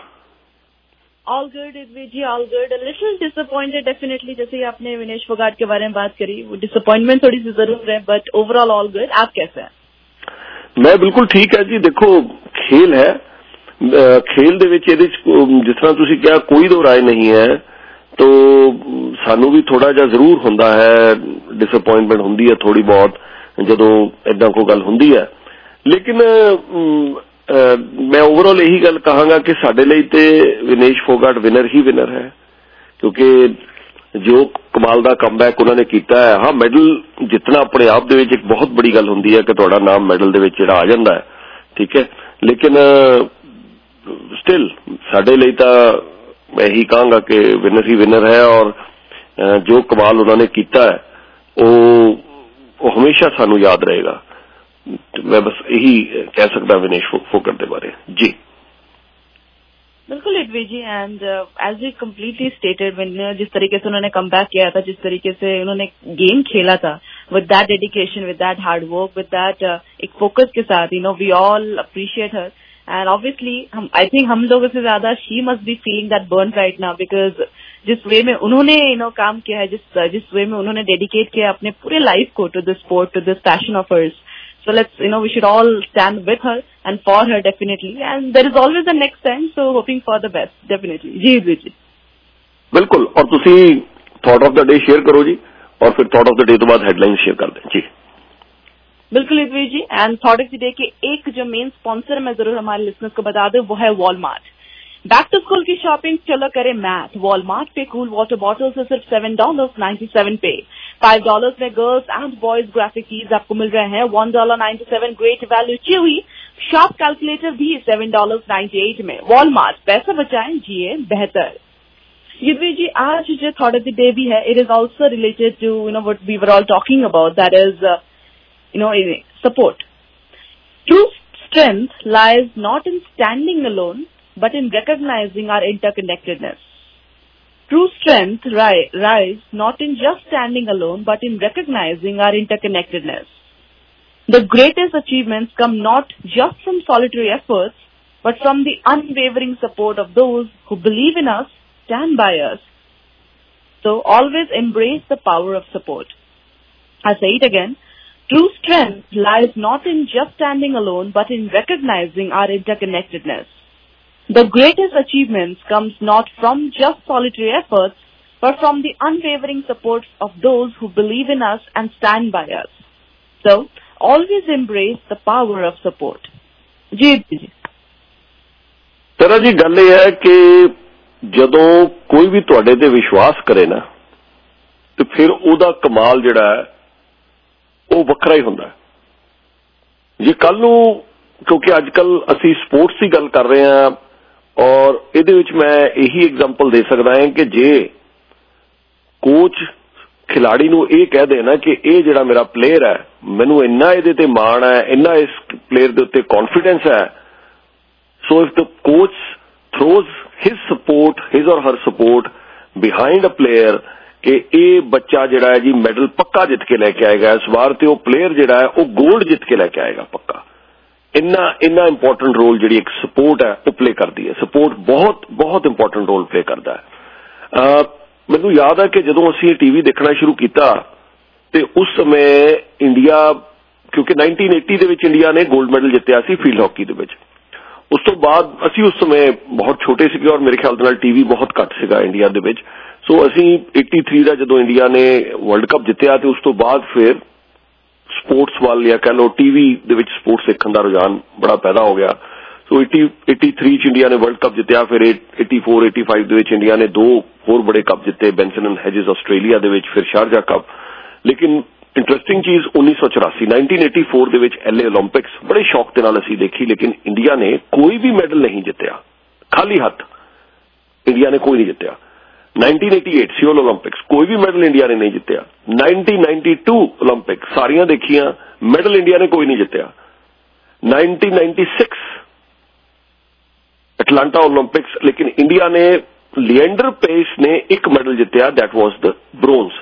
All good ji, all good. Little disappointed definitely, जैसे ही आपने विनेश फोगाट के बारे में बात करी, वो डिसअपॉइंटमेंट थोड़ी सी जरूर है, बट ओवरऑल ऑल गुड। आप कैसे हैं? मैं बिल्कुल ठीक है जी। देखो खेल है, खेल दे विच इहदे जिस तरह तुसीं कहा कोई दो राय नहीं है, तो सानू भी थोड़ा जिहा जरूर हुंदा है, डिसअपॉइंटमेंट हुंदी है थोड़ी बहुत जदों इदां कोई गल हुंदी है। लेकिन मैं ओवरऑल यही गल कहांगा कि साडे लई ते विनेश फोगाट विनर ही विनर है, क्योंकि जो कमाल दा कमबैक उन्होंने किया है। हाँ, मैडल जितना अपने आप दे विच एक बहुत बड़ी गल हुंदी है कि तुहाडा नाम मैडल दे विच जिहड़ा आ जांदा है, ठीक है। लेकिन स्टिल साडे लई तां मैं यही कहांगा कि विनर ही विनर है, और जो कमाल उन्होंने किया है वो हमेशा सानू याद रहेगा। मैं बस यही कह सकता विनेश फोगाट के बारे जी। बिल्कुल इटवी ji, and as you completely stated, जिस तरीके से उन्होंने कम बैक किया था, जिस तरीके से उन्होंने गेम खेला था, with that dedication, with that hard work, with that एक फोकस के साथ, we all appreciate her. And obviously I think हम लोगों से ज्यादा she must be feeling that burn right now, because जिस वे में उन्होंने काम किया है, जिस वे में उन्होंने डेडिकेट किया अपने पूरे लाइफ को to this sport, to this passion of hers. So let's, we should all stand with her and for her definitely. And there is always a next time, so hoping for the best, definitely. जी जी बिल्कुल. और तुसी thought of the day share करो जी, और फिर thought of the day तो बाद हेडलाइन शेयर कर दें जी. बिल्कुल Yudhvir ji. And thought of the day के एक जो मेन स्पॉन्सर मैं जरूर हमारे लिसनर्स को बता दूं, वो है वॉलमार्ट. बैक टू स्कूल की शॉपिंग चलो करें मैथ. वॉलमार्ट पे कूल वाटर बॉटल से सिर्फ $7.97 पे. $5 में girls and boys graphic tees आपको मिल रहे हैं. $1.97 great value chewy shop calculator भी $7.98 में. वॉलमार्ट, पैसा बचाएं, जिए बेहतर. युद्धवीर जी, आज जो थॉट ऑफ द डे भी है, it is also related to what we were all talking about, that is support. True strength lies not in standing alone, but in recognizing our interconnectedness. True strength lies not in just standing alone, but in recognizing our interconnectedness. The greatest achievements come not just from solitary efforts, but from the unwavering support of those who believe in us, stand by us. So always embrace the power of support. I say it again. True strength lies not in just standing alone, but in recognizing our interconnectedness. The greatest achievements comes not from just solitary efforts, but from the unwavering support of those who believe in us and stand by us. So, always embrace the power of support. जी जी. तेरा जी गल ये है कि जदों कोई भी तुहाडे ते विश्वास करे ना, तो फिर उहदा कमाल जिहड़ा है ਉਹ ਵੱਖਰਾ ਹੀ ਹੁੰਦਾ. ਜੇ ਕੱਲ ਨੂੰ, ਕਿਉਂਕਿ ਅੱਜ ਕੱਲ ਅਸੀਂ ਸਪੋਰਟਸ ਦੀ ਗੱਲ ਕਰ ਰਹੇ ਹਾਂ, ਔਰ ਇਹਦੇ ਵਿੱਚ ਮੈਂ ਇਹੀ ਐਗਜ਼ਾਮਪਲ ਦੇ ਸਕਦਾ ਹਾਂ ਕਿ ਜੇ ਕੋਚ ਖਿਲਾੜੀ ਨੂੰ ਇਹ ਕਹਿ ਦੇ ਨਾ ਕਿ ਇਹ ਜਿਹੜਾ ਮੇਰਾ ਪਲੇਅਰ ਹੈ, ਮੈਨੂੰ ਇੰਨਾ ਇਹਦੇ ਤੇ ਮਾਣ ਹੈ, ਇੰਨਾ ਇਸ ਪਲੇਅਰ ਦੇ ਉੱਤੇ ਕੌਨਫੀਡੈਂਸ ਹੈ, so if the coach throws his support, his or her support ਬਿਹਾइंड a player कि ये बच्चा जिहड़ा है जी मैडल पक्का जित के लैके आएगा इस बार, तो प्लेयर जिहड़ा है वो गोल्ड जित के लैके आएगा पक्का. इन्ना इंपॉर्टेंट रोल जिहड़ी एक सपोर्ट है वो प्ले करती है. सपोर्ट बहुत बहुत इंपॉर्टेंट रोल प्ले करता है. मैनूं याद है कि जदों असीं टीवी देखना शुरू किया तो उस समय इंडिया, क्योंकि 1980 ਦੇ ਵਿੱਚ इंडिया ने गोल्ड मैडल जितया सी फील्ड हॉकी ਦੇ ਵਿੱਚ. उस तो बाद असीं उस समय बहुत छोटे सीगे और मेरे ख्याल नाल टीवी बहुत घट सीगा इंडिया ਦੇ ਵਿੱਚ. सो असी 83 का जो इंडिया ने वर्ल्ड कप जितया तो उस तो बाद फिर स्पोर्ट्स वाल या कह लो टीवी दे विच स्पोर्ट्स देखने का रुझान बड़ा पैदा हो गया. सो 83 इंडिया ने वर्ल्ड कप जितया, फिर 84 85 दे विच इंडिया ने 2 होर बड़े कप जिते, बेंसन एंड हेजेस आस्ट्रेलिया दे विच, फिर शारजा कप. लेकिन इंटरेस्टिंग चीज 1984 दे विच LA ओलंपिक्स बड़े शौक के नाल असी देखी, लेकिन इंडिया ने कोई भी मेडल नहीं जितया. खाली हाथ इंडिया ने कोई नहीं जितया. 1988 सियोल ओलंपिक्स कोई भी मेडल इंडिया ने नहीं जितया. 1992 ओलंपिक सारियां देखियां, मेडल इंडिया ने कोई नहीं जितया. 1996 एटलांटा ओलंपिक्स, लेकिन इंडिया ने, लिएंडर पेस ने एक मेडल जितया, दैट वाज द ब्रोंज.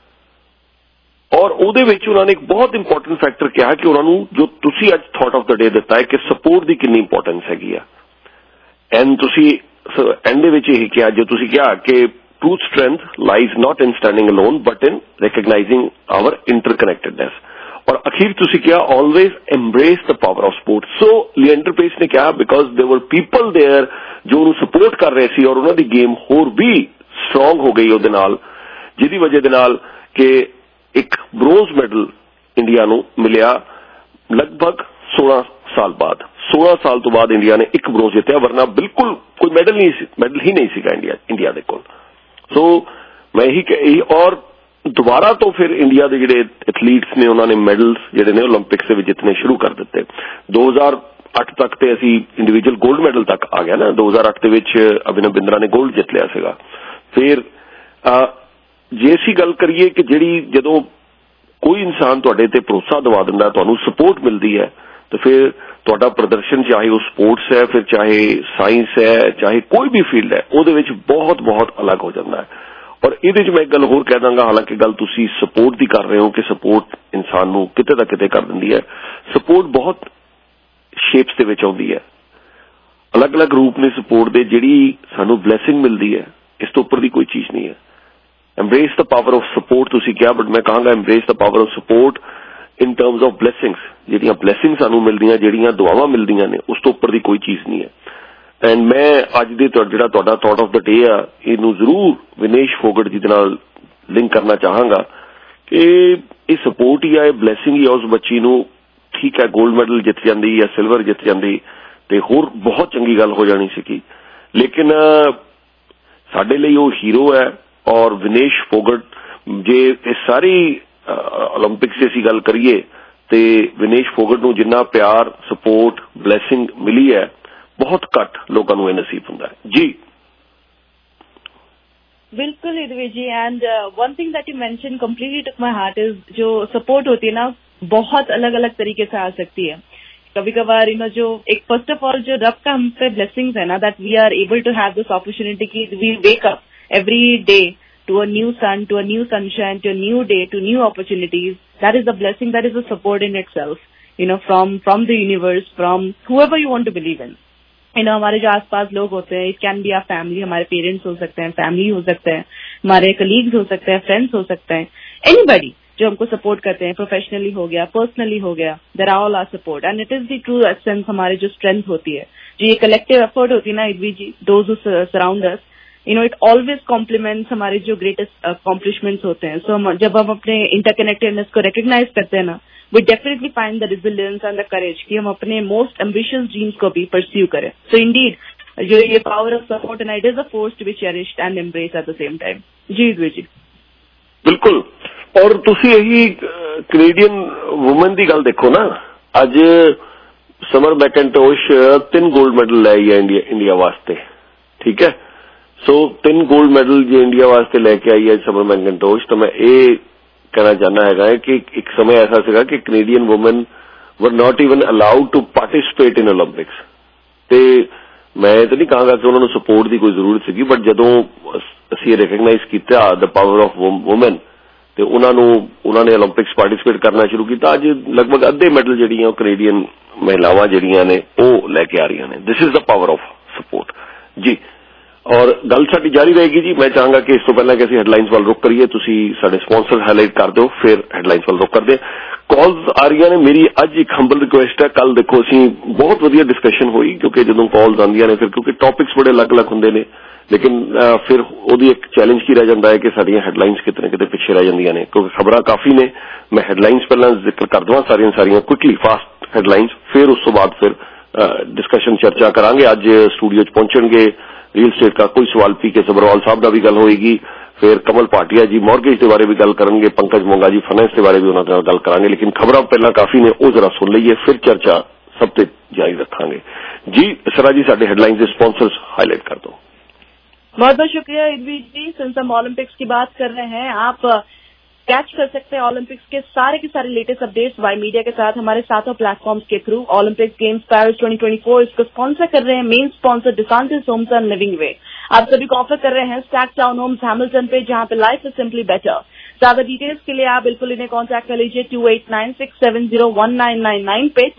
और ਉਹਦੇ ਵਿੱਚ ਉਹਨਾਂ ਨੇ ਇੱਕ ਬਹੁਤ ਇੰਪੋਰਟੈਂਟ ਫੈਕਟਰ ਕਿਹਾ ਕਿ ਉਹਨਾਂ ਨੂੰ, ਜੋ ਤੁਸੀਂ ਅੱਜ ਥਾਟ ਆਫ ਦ ਡੇ ਦਿੱਤਾ ਹੈ ਕਿ ਸਪੋਰਟ ਦੀ ਕਿੰਨੀ ਇੰਪੋਰਟੈਂਸ ਹੈਗੀ ਆ. ਐਂਡ ਤੁਸੀਂ एंड दे विच यही कहा जो तुसी कहा कि true strength lies not in standing alone but in recognising our interconnectedness. और अखीर तुसी कहा always embrace the power of sport. So Leander Paes ने कहा because there were people there जो उन्हें सपोर्ट कर रहे सी, और उन्होंने गेम होर भी स्ट्रोंग हो गई उहदे नाल, जिहदी वजह दे नाल कि एक ब्रोंज मैडल इंडिया नूं मिलिया लगभग 16 साल बाद. 16 साल तो बाद इंडिया ने एक ब्रोंज जितया, वरना बिल्कुल कोई मेडल ही नहीं सीगा इंडिया दे कोल. सो मैं यही और दोबारा तो फिर इंडिया के जिहड़े एथलीट्स ने उन्होंने मेडल्स जिहड़े ने ओलंपिक्स दे विच जितने शुरू कर दिते. 2008 तक ते असी इंडिविजुअल गोल्ड मैडल तक आ गया ना. 2008 दे विच अभिनव बिंद्रा ने गोल्ड जित लिया सीगा. फिर जे असीं गल करिए कि जिहड़ी जदों कोई इंसान तुहाडे ते भरोसा दवा दिंदा, तुहानूं सपोर्ट मिलती है, तो फिर तुहाडा प्रदर्शन चाहे वो स्पोर्ट्स है, फिर चाहे साइंस है, चाहे कोई भी फील्ड है, ਉਹਦੇ ਵਿੱਚ बहुत बहुत अलग हो जाता है. और ਇਹਦੇ ਵਿੱਚ मैं एक गल होर कह दांगा, हालांकि गल तुसी सपोर्ट दी कर रहे हो कि सपोर्ट इंसान नूं किते दा किते कर दिंदी है. सपोर्ट बहुत शेप्स दे विच आउंदी है, अलग अलग रूप ने सपोर्ट दे. जिहड़ी सानूं ब्लैसिंग मिलदी है इस तो ऊपर दी कोई चीज नहीं है। Embrace the power of support तुसी क्या, बट मैं कहांगा embrace the power of support in terms of blessings. ਜਿਹੜੀਆਂ ਬਲੈਸਿੰਗਸ ਸਾਨੂੰ ਮਿਲਦੀਆਂ, ਜਿਹੜੀਆਂ ਦੁਆਵਾਂ ਮਿਲਦੀਆਂ ਨੇ, ਉਸ ਤੋਂ ਉੱਪਰ ਦੀ ਕੋਈ ਚੀਜ਼ ਨਹੀਂ ਹੈ। ਐਂਡ ਮੈਂ ਅੱਜ ਦੇ ਜਿਹੜਾ ਤੁਹਾਡਾ ਥਾਟ ਆਫ ਦ ਡੇ ਆ, ਇਹਨੂੰ ਜ਼ਰੂਰ ਵਿਨੇਸ਼ ਫੋਗਟ ਜੀ ਦੇ ਨਾਲ ਲਿੰਕ ਕਰਨਾ ਚਾਹਾਂਗਾ ਕਿ ਇਹ ਸਪੋਰਟ ਹੀ ਆ, ਇਹ ਬਲੈਸਿੰਗ ਹੀ ਆ ਉਸ ਬੱਚੀ ਨੂੰ। ਠੀਕ ਹੈ, 골ਡ ਮੈਡਲ ਜਿੱਤ ਜਾਂਦੀ ਜਾਂ ਸਿਲਵਰ ਜਿੱਤ ਜਾਂਦੀ ਤੇ ਹੋਰ ਬਹੁਤ ਚੰਗੀ ਗੱਲ ਹੋ ਜਾਣੀ ਸੀਗੀ, ਲੇਕਿਨ ਸਾਡੇ ਲਈ ਉਹ ਹੀਰੋ ਹੈ। ਔਰ ਵਿਨੇਸ਼ ਫੋਗਟ ਜੇ ਇਹ ਸਾਰੀ 올림픽ਸ ਦੀ ਅਸੀਂ ਗੱਲ ਕਰੀਏ ਤੇ ਵਿਨੇਸ਼ ਫੋਗਟ ਨੂੰ ਜਿੰਨਾ ਪਿਆਰ, ਸਪੋਰਟ, ਬਲੈਸਿੰਗ ਮਿਲੀ ਹੈ, ਬਹੁਤ ਘੱਟ ਲੋਕਾਂ ਨੂੰ ਇਹ ਨਸੀਬ ਹੁੰਦਾ ਹੈ ਜੀ। बिल्कुल इदवेश ji, and one thing that you mention completely took my heart is जो सपोर्ट होती है ना, बहुत अलग अलग तरीके से आ सकती है। कभी कभार जो एक फर्स्ट ऑफ ऑल जो रब का हम पे ब्लेसिंग्स है ना, that we are able to have this opportunity की we wake up every day to a new sun, to a new sunshine, to a new day, to new opportunities. That is the blessing, that is the support in itself, from the universe, from whoever you want to believe in. हमारे जो आसपास लोग होते हैं, it can be our family, हमारे parents हो सकते हैं, फैमिली हो सकते हैं, हमारे कलीग्स हो सकते हैं, फ्रेंड्स हो सकते हैं, anybody जो हमको सपोर्ट करते हैं, प्रोफेशनली हो गया, पर्सनली हो गया, they're all our support and it is the true essence हमारे जो स्ट्रेंथ होती है, जो ये कलेक्टिव एफर्ट होती है ना इदवी जी, those who surround us, it always complements हमारे जो greatest accomplishments होते हैं. So जब हम अपने interconnectedness को recognize करते हैं ना, we definitely find the resilience and the courage कि हम अपने most ambitious dreams को भी pursue करें. So indeed, जो ये power of support and it is a force to be cherished and embraced at the same time. जी इदवी जी बिल्कुल। और तुसी यही कैनेडियन वुमन दी गल देखो ना, अज समर मैकेंटोश 3 गोल्ड मेडल लै आई है इंडिया वास्ते, ठीक है। सो 3 गोल्ड मेडल जो इंडिया वास्ते लेके आई है समर मैकेंटोश, तो मैं ये कहना चाहना है कि एक समय ऐसा सीगा कि Canadian women were not even allowed to participate in Olympics. ते मैं तो नहीं कहांगा कि उन्होंने सपोर्ट की कोई जरूरत सी, बट जदों असीं रिकग्नाइज किया द पावर ऑफ वुमेन ते उन्होंने ओलंपिक्स पार्टिसिपेट करना शुरू किया। अज लगभग अद्धे मेडल जिहड़ियां कैनेडियन महिलावां जिहड़ियां ने वो लैके आ रही ने। This is the power of support जी। और गल साडी जारी रहेगी जी। मैं चाहांगा कि इस तो पहला कि असीं हेडलाइंस वाल रुक करिए, तुसीं साडे स्पॉन्सर हाईलाइट कर दो, फिर हेडलाइंस वाल रुक करदे। कॉल्स आ रही ने, मेरी अज एक हंबल रिक्वेस्ट है, कल देखो असीं बहुत वधिया डिस्कशन हुई, क्योंकि जदों कॉल्स आंदियां ने फिर क्योंकि टॉपिक्स बड़े अलग अलग हुंदे ने, लेकिन फिर ओदी एक चैलेंज की रह जाता है कि साडियां हेडलाइंस किते ना किते पिछे रह जांदियां ने, क्योंकि खबरां काफी ने। मैं हेडलाइंस पहला जिक्र कर दवां सारियां क्विकली फास्ट हेडलाइंस, फिर उस तो बाद फिर डिस्कशन चर्चा करांगे। अज स्टूडियो च पहुंचणगे रियल स्टेट का कोई सवाल पी के सबरवाल साहब का भी गल होएगी, फिर कमल भाटिया जी मॉर्गेज के बारे भी गल करेंगे, पंकज मोंगा जी फाइनेंस के बारे भी उन्होंने गल करांगे। लेकिन खबरां पहला काफी ने, वो जरा सुन लीजिए, फिर चर्चा सब ते जारी रखांगे जी। सरा जी साडे हेडलाइन के स्पॉन्सर्स हाईलाइट कर दो। बहुत बहुत शुक्रिया इदवी जी। सिंस हम ओलंपिक्स की बात कर रहे हैं, आप कैच कर सकते हैं ओलंपिक्स के सारे लेटेस्ट अपडेट्स वाई मीडिया के साथ हमारे सातों प्लेटफॉर्म्स के थ्रू। ओलंपिक्स गेम्स पेरिस 2024 इसको स्पॉन्सर कर रहे हैं main sponsor DeSantis homes and living way. आप सभी को ऑफर कर रहे हैं स्टैक टाउन होम्स हैमिल्टन पे, जहां पे लाइफ इज सिंपली बेटर। ज्यादा डिटेल्स के लिए आप बिल्कुल इन्हें कॉन्टैक्ट कर लीजिए 2896701999 पे,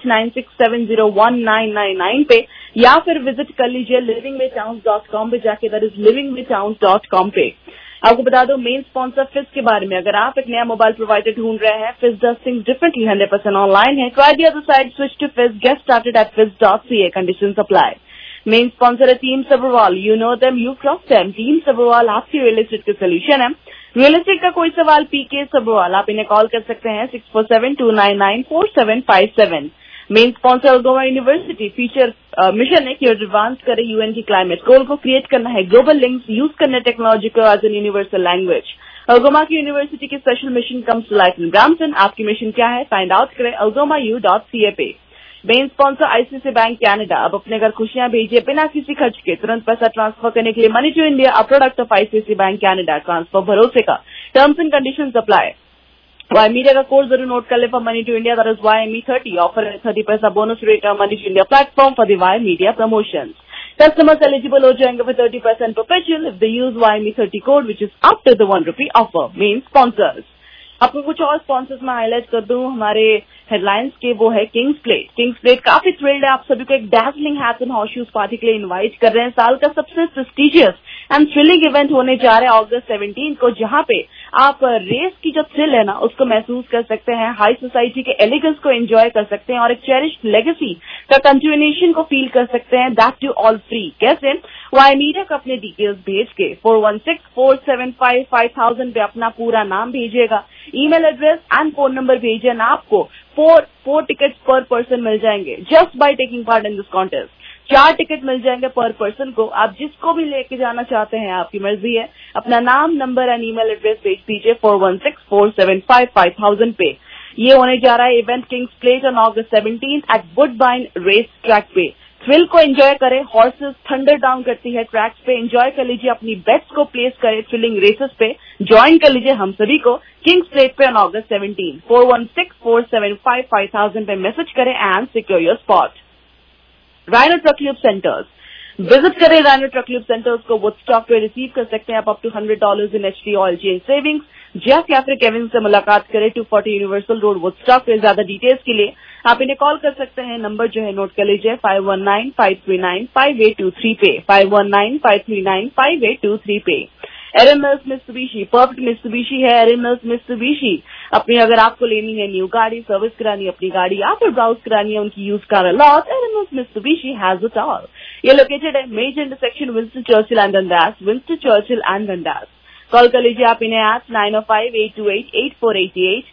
2896701999 पे, या फिर विजिट कर लीजिए livingwaytowns.com पे जाके, दैट इज livingwaytowns.com पे। आपको बता दो मेन स्पॉन्सर फिज के बारे में, अगर आप एक नया मोबाइल प्रोवाइडर ढूंढ रहे हैं, Fizz does things differently, 100% online है। Try the other side, switch to Fizz, get started at fiz.ca, conditions apply. Main sponsor है team Sabarwal, you know them, you trust them. Team Sabarwal आपकी रियल एस्टेट का solution है। Real estate का कोई सवाल पीके सबरवाल, आप इन्हें कॉल कर सकते हैं 6472994757। Main sponsor Algoma University, future mission है कि एडवांस करे यूएन की क्लाइमेट गोल को क्रिएट करना है, ग्लोबल लिंक्स यूज करना टेक्नोलॉजी को as an universal language. Algoma की यूनिवर्सिटी की special mission comes to life in Brampton. आपकी मिशन क्या है, फाइंड आउट करें algomau.ca पे। Main sponsor ICICI bank Canada, अब अपने घर खुशियां भेजिए बिना किसी खर्च के। तुरंत पैसा ट्रांसफर करने के लिए money to India, a product of ICICI bank Canada, transfer भरोसे का। Terms and conditions apply. Y media का कोड जरूर नोट कर ले for money to India, that is YME30। Offer है 30 पैसा bonus rate on money to India platform for the Y Media promotions. Customers eligible हो जाएंगे for 30% perpetual if they use YME30 code which is up to the ₹1 offer. Main sponsors, आपको कुछ और sponsors में highlight कर दूं हमारे headlines के, वो है किंग्स प्लेट। किंग्स प्लेट काफी थ्रिल्ड है, आप सभी को एक dazzling hats and horse shoes party के लिए इनवाइट कर रहे हैं। साल का सबसे प्रेस्टिजियस एंड थ्रिलिंग इवेंट होने जा रहा है August 17 को, जहां पे आप रेस की जो थ्रिल है ना उसको महसूस कर सकते हैं, हाई सोसाइटी के एलिगेंस को एंजॉय कर सकते हैं और एक चेरिश्ड लेगेसी का कंटिन्यूएशन को फील कर सकते हैं, दैट टू ऑल फ्री। कैसे? वाई मीडिया को अपने डिटेल्स भेज के 4164755000 पे अपना पूरा नाम भेजिएगा, email address and phone number भेजिए ना, आपको 4 टिकट्स पर पर्सन मिल जाएंगे just by taking part in this contest. 4 ticket मिल जाएंगे पर पर्सन को। आप जिसको भी लेके जाना चाहते हैं, आपकी मर्जी है। अपना नाम, नंबर एंड ईमेल एड्रेस भेज दीजिए 4164755000 पे। ये होने जा रहा है event Kings Place on August 17 at Woodbine race track पे। थ्रिल को एंजॉय करें, हॉर्सेस थंडर डाउन करती है ट्रैक्स पे, एंजॉय कर लीजिए, अपनी बेट्स को प्लेस करें थ्रिलिंग रेसेस पे, ज्वाइन कर लीजिए हम सभी को किंग्स प्लेस पे ऑन August 17। 4164755000 पे मैसेज करें and secure your spot. Rhino truck club centres, visit करें राइनो ट्रक क्लब सेंटर्स को। वुडस्टॉक पे रिसीव कर सकते हैं आप up to $100 in HP oil change savings. Jeff या फिर केविन से मुलाकात करें 240 यूनिवर्सल रोड वुडस्टॉक पे। ज्यादा डिटेल्स के लिए आप इन्हें कॉल कर सकते हैं, नंबर जो है नोट कर लीजिए 5195395823 पे, 5195395823 पे। Erin Mills Mitsubishi, perfect Mitsubishi है एरन मिल्स मित्सुबिशी। अपनी अगर आपको लेनी है न्यू गाड़ी, सर्विस करानी है अपनी गाड़ी या फिर ब्राउज करानी है उनकी use car lot, Erin Mills Mitsubishi has it all. ये लोकेटेड है major intersection Winston Churchill and Dundas. Call कर लीजिए आप इन्हें एट 905-828-8488,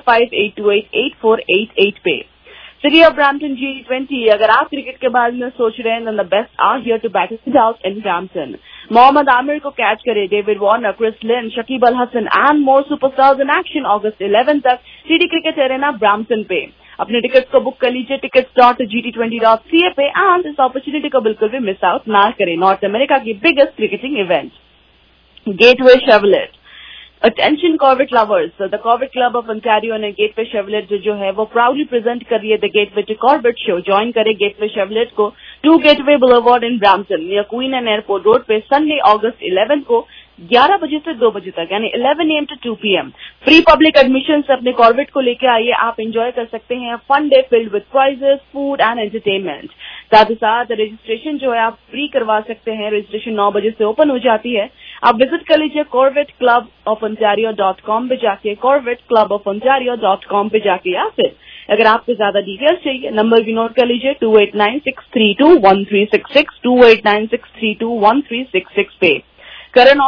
905-828-8488 पे। सिटी ऑफ ब्रैम्पटन G20, अगर आप क्रिकेट के बारे में सोच रहे हैं then the best are here to battle it out in Brampton। Mohammad Aamir को कैच करे, David Warner, Chris Lynn, Shakib Al Hasan and more superstars in action August 11 तक सिटी क्रिकेट एरेना ब्रैम्पटन पे। अपने टिकट्स को बुक कर लीजिए tickets.gt20.ca पे एंड इस अपॉर्चुनिटी को बिल्कुल भी मिस आउट ना करें। नॉर्थ अमेरिका की biggest cricketing event Gateway Chevrolet. Attention Corvette lovers, the Corvette Club of Ontario ने Gateway Chevrolet जो है वो प्राउडली प्रेजेंट कर रही है the Gateway to Corvette show. Join करें Gateway Chevrolet को 2 Gateway Boulevard in Brampton near Queen and Airport Road पे संडे August 11 को 11 बजे से 2 बजे तक, यानी 11 AM to 2 PM। Free public admission से अपने कॉर्बेट को लेकर आइए, आप एंजॉय कर सकते हैं fun day filled with prizes, food and entertainment. साथ ही साथ रजिस्ट्रेशन जो है आप फ्री करवा सकते हैं, रजिस्ट्रेशन 9 बजे से ओपन हो जाती है। आप विजिट कर लीजिए corvetteclubofontario.com पे जाके, corvetteclubofontario.com पे जाके, या फिर अगर आपको ज्यादा डिटेल्स चाहिए नंबर भी नोट कर लीजिए 2896321366, 2896321366 पे। करण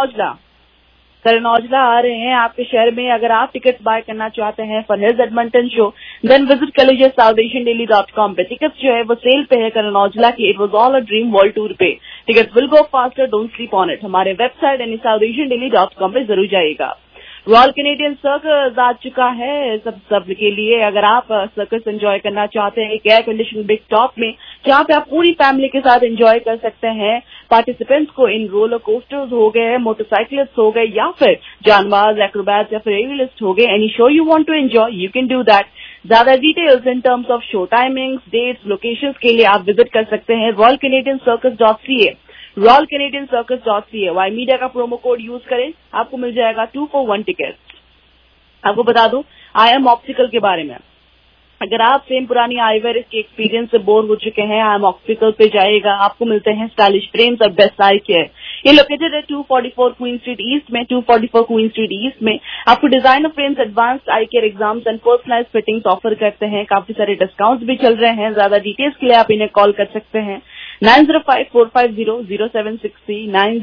औजला आ रहे हैं आपके शहर में। अगर आप टिकट बाय करना चाहते हैं for his Edmonton show then visit कर लीजिए southasiandaily.com पे। टिकट्स जो है वो सेल पे है करण औजला की it was all a dream world tour पे। Tickets will go faster, don't sleep on it. हमारे वेबसाइट यानी southasiandaily.com पे जरूर जाइएगा। रॉयल कैनेडियन सर्कस आ चुका है सब के लिए। अगर आप सर्कस एंजॉय करना चाहते हैं एक एयर कंडीशन बिग टॉप में जहां पे आप पूरी फैमिली के साथ एंजॉय कर सकते हैं, पार्टिसिपेंट्स को इन रोलर कोस्टर्स हो गए, मोटरसाइकिलिस्ट हो गए या फिर जानबाज, एक्रोबैट्स या फिर एविलिस्ट हो गए, any show you want to enjoy you can do that. ज्यादा details in terms of show timings, dates, locations के लिए आप विजिट कर सकते हैं royalcanadiancircus.ca, royalcanadiancircus.ca। वाई मीडिया का प्रोमो कोड यूज करें, आपको मिल जाएगा 2 for 1 टिकट। आपको बता दूं IM ऑप्टिकल के बारे में, अगर आप सेम पुरानी आईवेयर के एक्सपीरियंस से बोर हो चुके हैं, IM ऑप्टिकल पे जाइएगा, आपको मिलते हैं स्टाइलिश फ्रेम्स और बेस्ट आई केयर। ये लोकेटेड है 244 क्वीन स्ट्रीट ईस्ट में, 244 क्वीन स्ट्रीट ईस्ट में। आपको designer frames, advanced eye care exams and personalise fittings offer करते हैं। काफी सारे डिस्काउंट्स भी चल रहे हैं। ज्यादा डिटेल्स के लिए आप इन्हें कॉल कर सकते हैं 905-450-0763,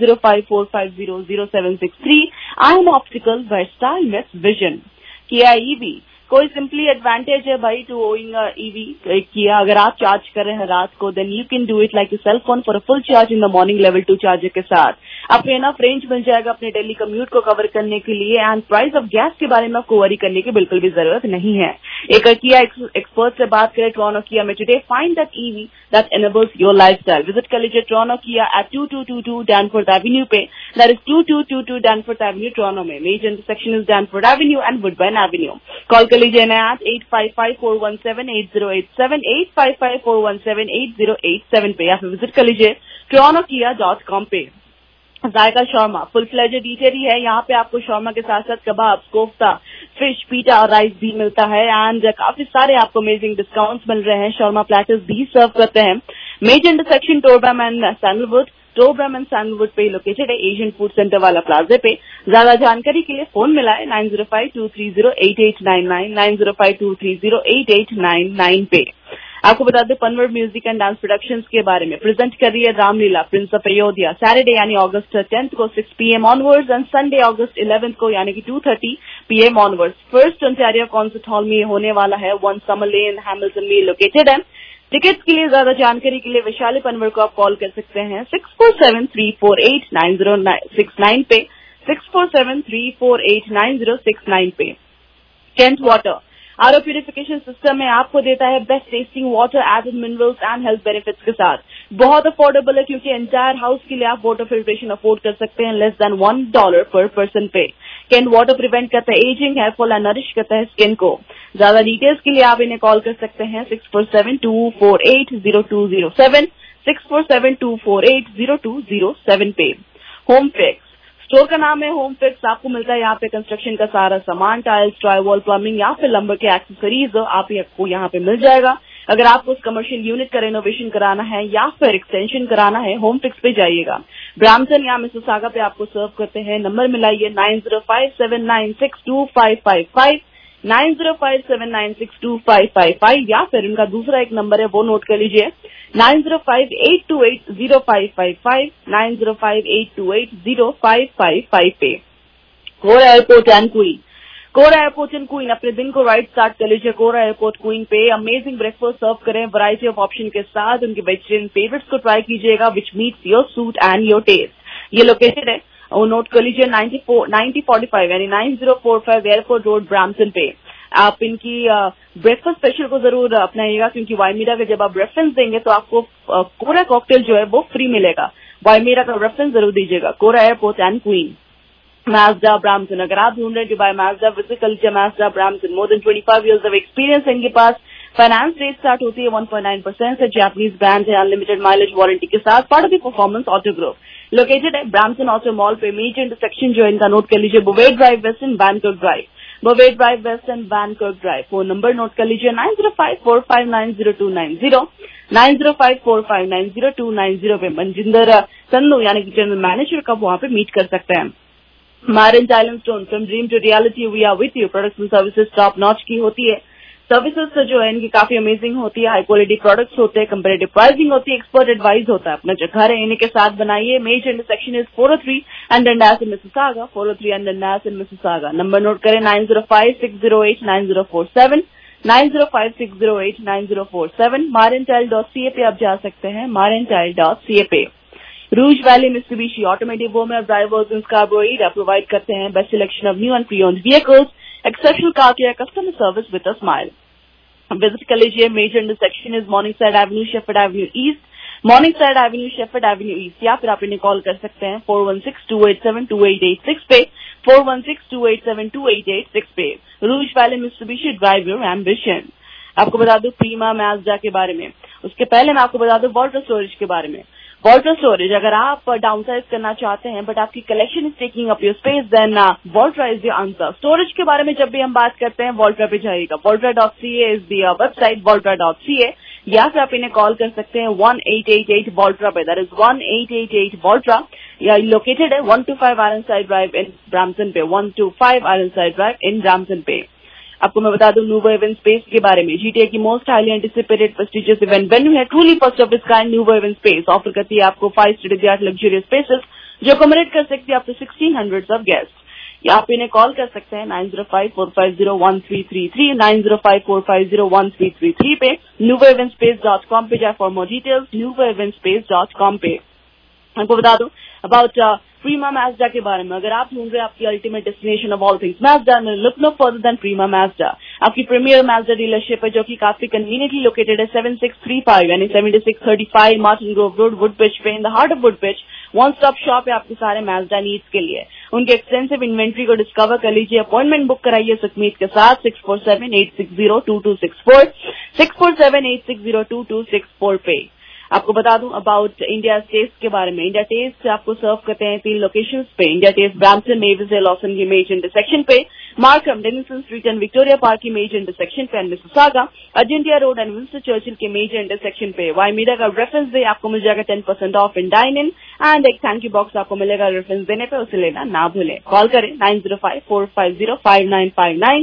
905-450-0763। IM Optical where style meets vision। Kia EV, कोई सिंपली एडवांटेज है भाई टू ओइंग EV किया। अगर आप चार्ज कर रहे हैं रात को then you can do it like your cell phone for a full charge in the morning level 2 charger के साथ। आपको एनफ रेंज मिल जाएगा अपने डेली कम्यूट को कवर करने के लिए एंड प्राइस ऑफ गैस के बारे में आपको वरी करने की बिल्कुल भी जरूरत नहीं है। एक किया एक्सपर्ट से बात करें टोरंटो किया में today, find that EV that enables your lifestyle। Visit कर लीजिए टोरंटो किया at 2222 Danforth Avenue पे, that is 2222 Danforth Avenue Toronto में। Major intersection is Danforth Avenue and Woodbine Avenue। Call कर लीजिए ना at 855-417-8087, 855-417-8087 पे, या फिर विजिट कर लीजिए torontokia.com पे। Zaika shawarma full fledged eatery है। यहाँ पे आपको शॉर्मा के साथ साथ कबाब, कोफ्ता, फिश, पीटा और राइस भी मिलता है एंड काफी सारे आपको अमेजिंग डिस्काउंट्स मिल रहे हैं। शॉर्मा प्लेटर्स भी सर्व करते हैं। Major intersection Torbram and Sandalwood, Torbram and Sandalwood पे लोकेटेड है, एशियन फूड सेंटर वाला प्लाजा पे। ज्यादा जानकारी के लिए फोन मिलाए 9052308899, 9052308899 पे। आपको बता दें Panwar Music and Dance Productions के बारे में। प्रेजेंट कर रही है Ramlila Prince of Ayodhya, Saturday यानी अगस्त 10 को 6 PM ऑनवर्ड्स एंड संडे अगस्त 11 को यानी कि 2:30 PM onwards. First Ontario Concert Hall में होने वाला है, 1 समर लेन हैमिल्टन में लोकेटेड है। टिकट्स के लिए ज्यादा जानकारी के लिए वैशाली पनवर को आप कॉल कर सकते हैं 6473489069 पे, 6473489069 पे। Kent water RO purification system में आपको देता है best tasting water, added minerals and health benefits के साथ। बहुत अफोर्डेबल है क्योंकि एंटायर हाउस के लिए आप वाटर फिल्ट्रेशन अफोर्ड कर सकते हैं लेस देन $1 पर पर्सन पे। केंट वाटर प्रिवेंट करता है ageing, hair fall and nourish करता है स्किन को। ज्यादा डिटेल्स के लिए आप इन्हें कॉल कर सकते हैं 6472480207, 6472480207 पे। होम फिक्स स्टोर का नाम है होम फिक्स। आपको मिलता है यहाँ पे कंस्ट्रक्शन का सारा सामान, टाइल्स, ट्राईवॉल, प्लम्बिंग या फिर लंबर के एक्सेसरीज आपको यहाँ पे मिल जाएगा। अगर आपको उस कमर्शियल यूनिट का रेनोवेशन कराना है या फिर एक्सटेंशन कराना है, होम फिक्स पे जाइएगा। ब्राम्पटन या मिसिसागा पे आपको सर्व करते हैं। नंबर मिलाइए 9057962555, 9057962555 या फिर उनका दूसरा एक नंबर है वो नोट कर लीजिए 9058280555, 9058280555 पे। Cora Airport and Queen, Cora Airport and Queen अपने दिन को राइट स्टार्ट कर लीजिए कोरा एयरपोर्ट क्वीन पे। अमेजिंग ब्रेकफास्ट सर्व करें वैरायटी ऑफ ऑप्शन के साथ। उनके वेजिटेरियन फेवरेट्स को ट्राई कीजिएगा which meets your suit and your taste. ये लोकेटेड है और नोट कर लीजिए 9045 यानी 9045 एयरपोर्ट रोड ब्रैम्पटन पे। आप इनकी ब्रेकफास्ट स्पेशल को जरूर अपनाइएगा क्योंकि वाइमीरा का जब आप रेफरेंस देंगे तो आपको कोरा कॉकटेल जो है वो फ्री मिलेगा। वाइमीरा का रेफरेंस जरूर दीजिएगा। Cora Airport and Queen. Mazda Brampton, अगर आप ढूंढ रहे हैं दुबई Mazda, विजिट कर लीजिए Mazda Brampton. More than 25 years of experience इनके पास। फाइनेंस रेट स्टार्ट होती है 1.9% से। जापानीज ब्रांड है, अनलिमिटेड माइलेज वारंटी के साथ। Part of the performance auto group located है ब्रैम्पटन ऑटो मॉल पे। मेजर इंटरसेक्शन जो इनका नोट कर लीजिए Bouvier drive waste and वैनकर्क drive, Bouvier drive waste and वैनकर्क drive. Phone number note कर लीजिए 9054590290, 9054590290 पे। मनजिंदर संधू यानी कि जनरल मैनेजर का वहां पे मीट कर सकते हैं। Marange Island Stone, from dream to reality we are with you. Products and services top notch की होती है। सर्विसेज जो है इनकी काफी अमेजिंग होती है। हाई क्वालिटी प्रोडक्ट्स होते हैं, कंपेरेटिव प्राइसिंग होती है, एक्सपर्ट एडवाइस होता है। अपना जो घर है इन्हीं के साथ बनाइए। Major intersection is 403 and Dundas in Mississauga, 403 and Dundas in Mississauga. Number note करें 9056089047, 9056089047। marinchild.ca पे आप जा सकते हैं, marinchild.ca पे। Rouge Valley Mitsubishi automotive women drivers in Scarborough area provide करते हैं best selection of new and pre owned vehicles, exceptional car care, customer service with a smile. Visit कर लीजिए। Major intersection is Morningside Avenue, Sheppard Avenue East, Morningside Avenue, Sheppard Avenue East. या फिर आप इन्हें call कर सकते हैं 4162872886 पे, 4162872886 पे। Rouge Valley Mitsubishi, drive your ambition. आपको बता दूं प्रीमा मैज़दा के बारे में। उसके पहले मैं आपको बता दूं वाटर स्टोरेज के बारे में। वाटर स्टोरेज, अगर आप डाउनसाइज करना चाहते हैं बट आपकी collection is taking up your space, then Vaultra is the answer. Storage के बारे में जब भी हम बात करते हैं वॉल्ट्रा पे जाइएगा। Voltra.ca is the website, Voltra.ca। या फिर आप इन्हें कॉल कर सकते हैं 1888 वॉल्ट्रा पे, दैट इज 1888 वॉल्ट्रा। या लोकेटेड है 125 आयरनसाइड ड्राइव इन ब्रैम्पटन पे, 125 आयरनसाइड ड्राइव इन ब्रैम्पटन पे। आपको मैं बता दूं नूवो इवेंट स्पेस के बारे में। जीटीए की most highly anticipated prestigious event venue है, truly first of its kind. Nuvo Event Space offer करती है आपको 5 state of the art luxurious spaces जो अकोमोडेट कर सकती है up to 1600 ऑफ गेस्ट। या आप इन्हें कॉल कर सकते हैं 9054501333, 9054501333 पे। nuvoeventspace.com पे जाए फॉर मोर डिटेल्स, nuvoeventspace.com पे। आपको बता दूं अबाउट प्रीमा मैज़दा के बारे में। अगर आप ढूंढ रहे हैं आपकी ultimate destination of all things Mazda, look no further than Prima Mazda. आपकी प्रीमियर मैज़दा डीलरशिप है जो कि काफी कन्वीनियंटली लोकेटेड है 7635 यानी 7635 मार्टिन ग्रोव रोड, वुडपिच पे, in the heart of Woodbridge. One stop shop है आपके सारे मैज़दा नीड्स के लिए। उनके एक्सटेंसिव इन्वेंट्री को डिस्कवर कर लीजिए। अपॉइंटमेंट बुक कराइए सुखमीत के साथ 647-860-2264, 647-860-2264 पे। आपको बता दूं अबाउट इंडिया टेस्ट के बारे में। इंडिया टेस्ट आपको सर्व करते हैं 3 लोकेशंस पे। India Taste Brampton, Mavis, Lawson की मेज इंटरसेक्शन पे, Markham, Denison Street and Victoria Park की मेज इंटरसेक्शन पे, and Mississauga, Argentia Road and Winston Churchill के मेजर इंटरसेक्शन पे। वाईमीडिया का रेफरेंस दे आपको मिल जाएगा 10% off in dine in, and एक थैंक यू बॉक्स आपको मिलेगा रेफरेंस देने पे, उसे लेना ना भूलें। कॉल करें 9054505959,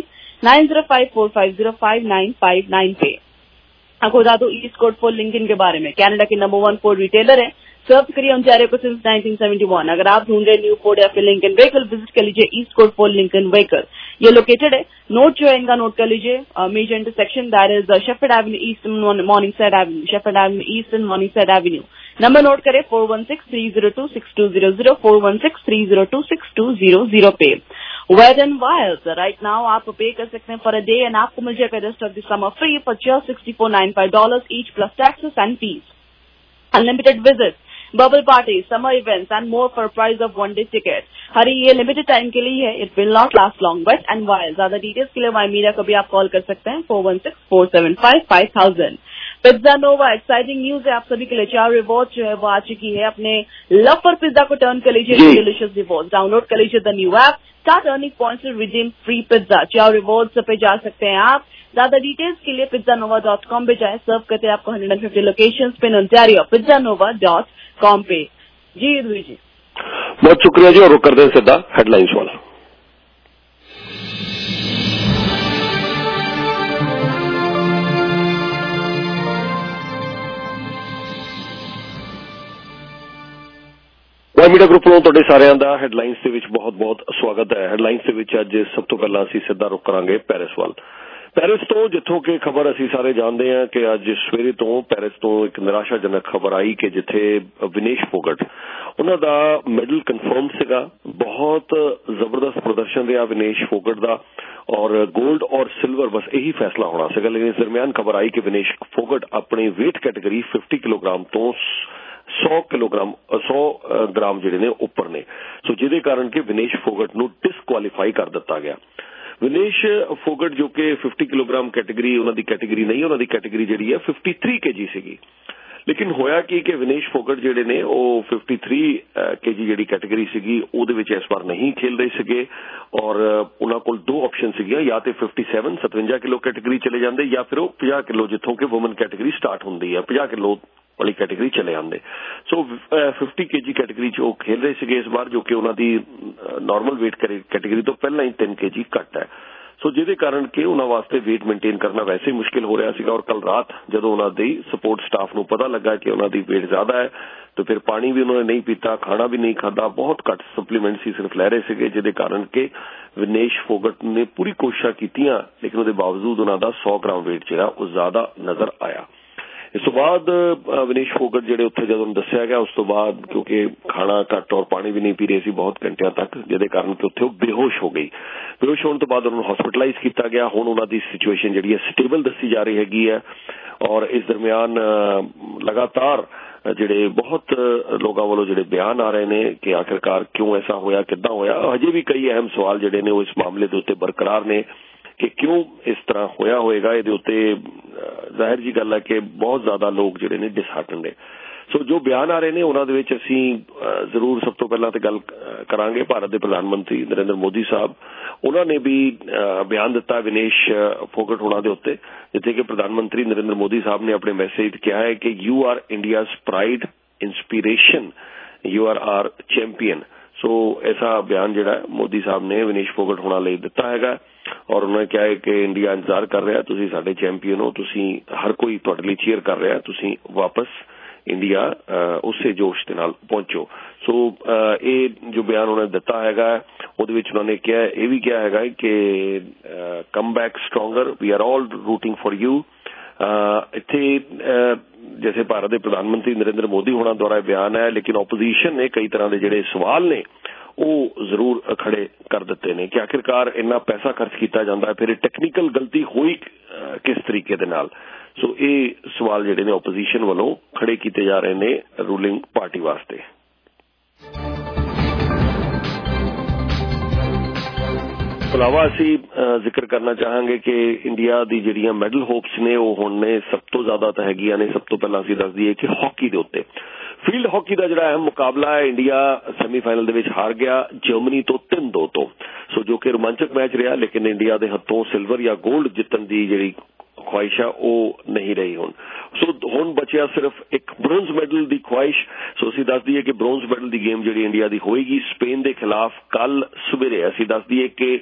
9054505959 पे। आपको बता दो ईस्ट कोस्ट फॉर लिंकन के बारे में। कनाडा के नंबर 1 फोर्ड रिटेलर है, सर्व करिए ओंटारियो को सिंस 1971। अगर आप ढूंढ रहे न्यू फोर्ड या फिर लिंकन व्हीकल, विजिट कर लीजिए East Coast Ford Lincoln vehicle. ये लोकेटेड है, नोट जो है इनका नोट कर लीजिए, major intersection that is Sheppard Avenue East and Morningside Avenue, Sheppard Avenue East and Morningside Avenue. Number note करें 416-302-6200, 416-302-6200 पे। Wet n Wild right now आप पे कर सकते हैं फॉर अ डे, एंड आपको मिल जाएगा rest of the summer free for just $64.95 each plus taxes and fees. Unlimited visit, bubble party, summer events and more for price of 1 day ticket. Hurry ये limited time के लिए है, it will not last long. Wet and Wild, ज्यादा details के लिए वाईमीडिया को भी आप कॉल कर सकते हैं 416-475-5000। पिज्जा नोवा एक्साइटिंग न्यूज है आप सभी के लिए। 4 रिवॉर्ड जो है वो आ चुकी है। अपने लव फॉर पिज्जा को टर्न कर लीजिए डिलीशियस रिवॉर्ड। डाउनलोड कर लीजिए the new app, start earning points to redeem free pizza. 4 rewards पे जा सकते हैं आप। ज्यादा डिटेल्स के लिए pizzanova.com पे जाए। सर्व करते हैं आपको 150 लोकेशंस पे ओंटारियो, pizzanova.com पे। जी युद्धवीर जी बहुत शुक्रिया जी, और रुक कर दें सीधा हेडलाइंस वाला। मीडिया ग्रुप ਨੂੰ ਤੁਹਾਡੇ ਸਾਰਿਆਂ ਦਾ ਹੈਡਲਾਈਨਸ ਦੇ ਵਿੱਚ ਬਹੁਤ-ਬਹੁਤ ਸਵਾਗਤ ਹੈ। ਹੈਡਲਾਈਨਸ ਦੇ ਵਿੱਚ ਅੱਜ ਸਭ ਤੋਂ ਪਹਿਲਾਂ ਅਸੀਂ ਸਿੱਧਾ ਰੁਕ ਕਰਾਂਗੇ ਪੈਰਿਸ ਵੱਲ। ਪੈਰਿਸ ਤੋਂ ਜਿੱਥੋਂ ਕਿ ਖਬਰ ਅਸੀਂ ਸਾਰੇ ਜਾਣਦੇ ਹਾਂ ਕਿ ਅੱਜ ਸਵੇਰੇ ਤੋਂ ਪੈਰਿਸ ਤੋਂ ਇੱਕ ਨਿਰਾਸ਼ਾਜਨਕ ਖਬਰ ਆਈ ਕਿ ਜਿੱਥੇ ਵਿਨੇਸ਼ ਫੋਗਟ ਉਹਨਾਂ ਦਾ ਮੈਡਲ ਕਨਫਰਮ ਸੀਗਾ। ਬਹੁਤ ਜ਼ਬਰਦਸਤ ਪ੍ਰਦਰਸ਼ਨ ਰਿਹਾ ਵਿਨੇਸ਼ ਫੋਗਟ ਦਾ, ਔਰ 골ਡ ਔਰ ਸਿਲਵਰ ਬਸ ਇਹੀ ਫੈਸਲਾ ਹੋਣਾ ਸੀਗਾ। ਲੇਕਿਨ ਇਸ ਦਰਮਿਆਨ ਖਬਰ ਆਈ ਕਿ ਵਿਨੇਸ਼ ਫੋਗਟ ਆਪਣੀ weight ਕੈਟੇਗਰੀ 50 ਕਿਲੋਗ੍ਰਾਮ ਤੋਂ 100 ਗ੍ਰਾਮ ਜਿਹੜੇ ਨੇ ਉੱਪਰ ਨੇ, ਸੋ ਜਿਹਦੇ ਕਾਰਨ ਕਿ ਵਿਨੇਸ਼ ਫੋਗਟ ਨੂੰ ਡਿਸਕੁਆਲੀਫਾਈ ਕਰ ਦਿੱਤਾ ਗਿਆ। ਵਿਨੇਸ਼ ਫੋਗਟ ਜੋ ਕਿ 50 ਕਿਲੋਗ੍ਰਾਮ ਕੈਟੇਗਰੀ ਉਹਨਾਂ ਦੀ ਕੈਟੇਗਰੀ ਨਹੀਂ, ਉਹਨਾਂ ਦੀ ਕੈਟੇਗਰੀ ਜਿਹੜੀ ਹੈ 53 kg ਸੀਗੀ। ਲੇਕਿਨ ਹੋਇਆ ਕੀ ਕਿ ਵਿਨੇਸ਼ ਫੋਗਟ ਜਿਹੜੇ ਨੇ ਉਹ 53 kg ਜਿਹੜੀ ਕੈਟੇਗਰੀ ਸੀਗੀ ਉਹਦੇ ਵਿੱਚ ਇਸ ਵਾਰ ਨਹੀਂ ਖੇਲ ਰਹੇ ਸੀਗੇ, ਔਰ ਉਹਨਾਂ ਕੋਲ 2 ਆਪਸ਼ਨ ਸੀਗੀਆਂ, ਜਾਂ ਤੇ 57 ਕਿਲੋ ਕੈਟੇਗਰੀ ਚਲੇ ਜਾਂਦੇ, ਜਾਂ ਫਿਰ ਉਹ 50 ਕਿਲੋ ਜਿੱਥੋਂ ਕਿ ਵੂਮਨ ਕੈਟੇਗਰੀ ਸਟਾਰਟ ਹੁੰਦੀ ਹੈ 50 ਕਿਲੋ ਵਾਲੀ ਕੈਟੇਗਰੀ ਚਲੇ ਆਉਂਦੇ। ਸੋ 50 kg ਕੈਟੇਗਰੀ 'ਚ ਉਹ ਖੇਲ ਰਹੇ ਸੀਗੇ ਇਸ ਵਾਰ, ਜੋ ਕਿ ਉਹਨਾਂ ਦੀ ਨਾਰਮਲ weight ਕੈਟੇਗਰੀ ਤੋਂ ਪਹਿਲਾਂ ਹੀ 3 kg ਘੱਟ ਹੈ। ਸੋ ਜਿਹਦੇ ਕਾਰਨ ਕਿ ਉਹਨਾਂ ਵਾਸਤੇ weight ਮੇਨਟੇਨ ਕਰਨਾ ਵੈਸੇ ਹੀ ਮੁਸ਼ਕਿਲ ਹੋ ਰਿਹਾ ਸੀਗਾ। ਔਰ ਕੱਲ ਰਾਤ ਜਦੋਂ ਉਹਨਾਂ ਦੀ ਸਪੋਰਟ ਸਟਾਫ ਨੂੰ ਪਤਾ ਲੱਗਾ ਕਿ ਉਹਨਾਂ ਦੀ weight ਜ਼ਿਆਦਾ ਹੈ, तो फिर पानी भी उन्होंने नहीं पीता, खाना भी नहीं खाता, बहुत घट सप्लीमेंट्स ही सिर्फ ले रहे थे, जिहदे कारण के विनेश फोगट ने पूरी कोशिश कीतियां, लेकिन उसके बावजूद उन्होंने 100 ग्राम वेट जो है ज्यादा नजर आया। इस तो बाद विनेश फोगट जिहड़े उत्थे जदों दस्सिया गया, उस तो बाद क्योंकि खाना घट और पानी भी नहीं पी रहे सी बहुत घंटिया तक, जिहदे कारण कि उत्थे बेहोश हो गई। बेहोश होने तो बाद उन्होंने हॉस्पिटलाइज किया गया। हुण उन्हां दी सिचुएशन जिहड़ी है स्टेबल दसी जा रही हैगी है। और इस दरमियान लगातार जिहड़े बहुत लोगों वालों जिहड़े बयान आ रहे हैं कि आखिरकार क्यों ऐसा होया, किद्दां होया, अजे भी कई अहम सवाल जिहड़े ने इस मामले के उत्ते बरकरार ने कि क्यों इस तरह होया होएगा। इहदे उत्ते जाहिर जी गल है कि बहुत ज्यादा लोग जिहड़े ने डिसहार्टन ने। सो जो बयान आ रहे हैं उन्हां दे विच असीं जरूर सब तो पहलां ते गल करांगे भारत के प्रधानमंत्री नरेंद्र मोदी साहब, उन्होंने भी बयान दिता विनेश फोगट होना दे उत्ते, जिथे कि प्रधानमंत्री नरेंद्र मोदी साहब ने अपने मैसेज कहा है कि you are India's pride, inspiration, you are our champion. So ऐसा बयान जिहड़ा मोदी साहब ने विनेश फोगट होना लई दिता हैगा। और उन्होंने कहा है कि इंडिया इंतजार कर रहा है, तुसीं साडे चैंपियन हो, तुसीं हर कोई तुहाडे लई चीयर कर रहा है, तुसीं वापस इंडिया उसे जोश के नाल पहुंचो। सो ये जो बयान उन्होंने दिता हैगा उहदे विच उन्होंने कहा यह भी कहा हैगा कि come back stronger, we are all rooting for you. इत्थे जैसे भारत के प्रधानमंत्री नरेंद्र मोदी होना द्वारा बयान है, लेकिन ओपोजिशन ने कई तरह के जिहड़े सवाल ने वो जरूर खड़े कर दिते ने कि आखिरकार इन्ना पैसा खर्च किया जाता है, फिर टेक्निकल गलती हुई किस तरीके दे नाल। सो ये सवाल जिहड़े ने ओपोजिशन वालों खड़े किए जा रहे हैं रूलिंग पार्टी वास्ते। ਤੋਂ ਇਲਾਵਾ ਅਸੀਂ ਜ਼ਿਕਰ ਕਰਨਾ ਚਾਹਾਂਗੇ ਕਿ ਇੰਡੀਆ ਦੀ ਜਿਹੜੀਆਂ ਮੈਡਲ ਹੋਪਸ ਨੇ ਉਹ ਹੁਣ ਨੇ ਸਭ ਤੋਂ ਜ਼ਿਆਦਾ ਤਾਂ ਹੈਗੀਆਂ ਨੇ। ਸਭ ਤੋਂ ਪਹਿਲਾਂ ਅਸੀਂ ਦੱਸ ਦਈਏ ਕਿ ਹਾਕੀ ਦੇ ਉੱਤੇ ਫੀਲਡ ਹਾਕੀ ਦਾ ਜਿਹੜਾ ਅਹਿਮ ਮੁਕਾਬਲਾ ਹੈ, ਇੰਡੀਆ ਸੈਮੀਫਾਈਨਲ ਦੇ ਵਿੱਚ ਹਾਰ ਗਿਆ ਜਰਮਨੀ ਤੋਂ 3-2 ਤੋਂ, ਸੋ ਜੋ ਕਿ ਰੋਮਾਂਚਕ ਮੈਚ ਰਿਹਾ, ਲੇਕਿਨ ਇੰਡੀਆ ਦੇ ਹੱਥੋਂ ਸਿਲਵਰ ਜਾਂ ਗੋਲਡ ਜਿੱਤਣ ਦੀ ਜਿਹੜੀ ਖੁਆਇਸ਼ ਆ ਉਹ ਨਹੀਂ ਰਹੀ ਹੁਣ। ਸੋ ਹੁਣ ਬਚਿਆ ਸਿਰਫ ਇੱਕ ਬ੍ਰੌਂਜ਼ ਮੈਡਲ ਦੀ ਖੁਆਇਸ਼। ਸੋ ਅਸੀਂ ਦੱਸ ਦਈਏ ਕਿ ਬ੍ਰੌਂਜ਼ ਮੈਡਲ ਦੀ ਗੇਮ ਜਿਹੜੀ ਇੰਡੀਆ ਦੀ ਹੋਏਗੀ ਸਪੇਨ ਦੇ ਖਿਲਾਫ ਕੱਲ ਸਵੇਰੇ। ਅਸੀਂ ਦੱਸ ਦਈਏ ਕਿ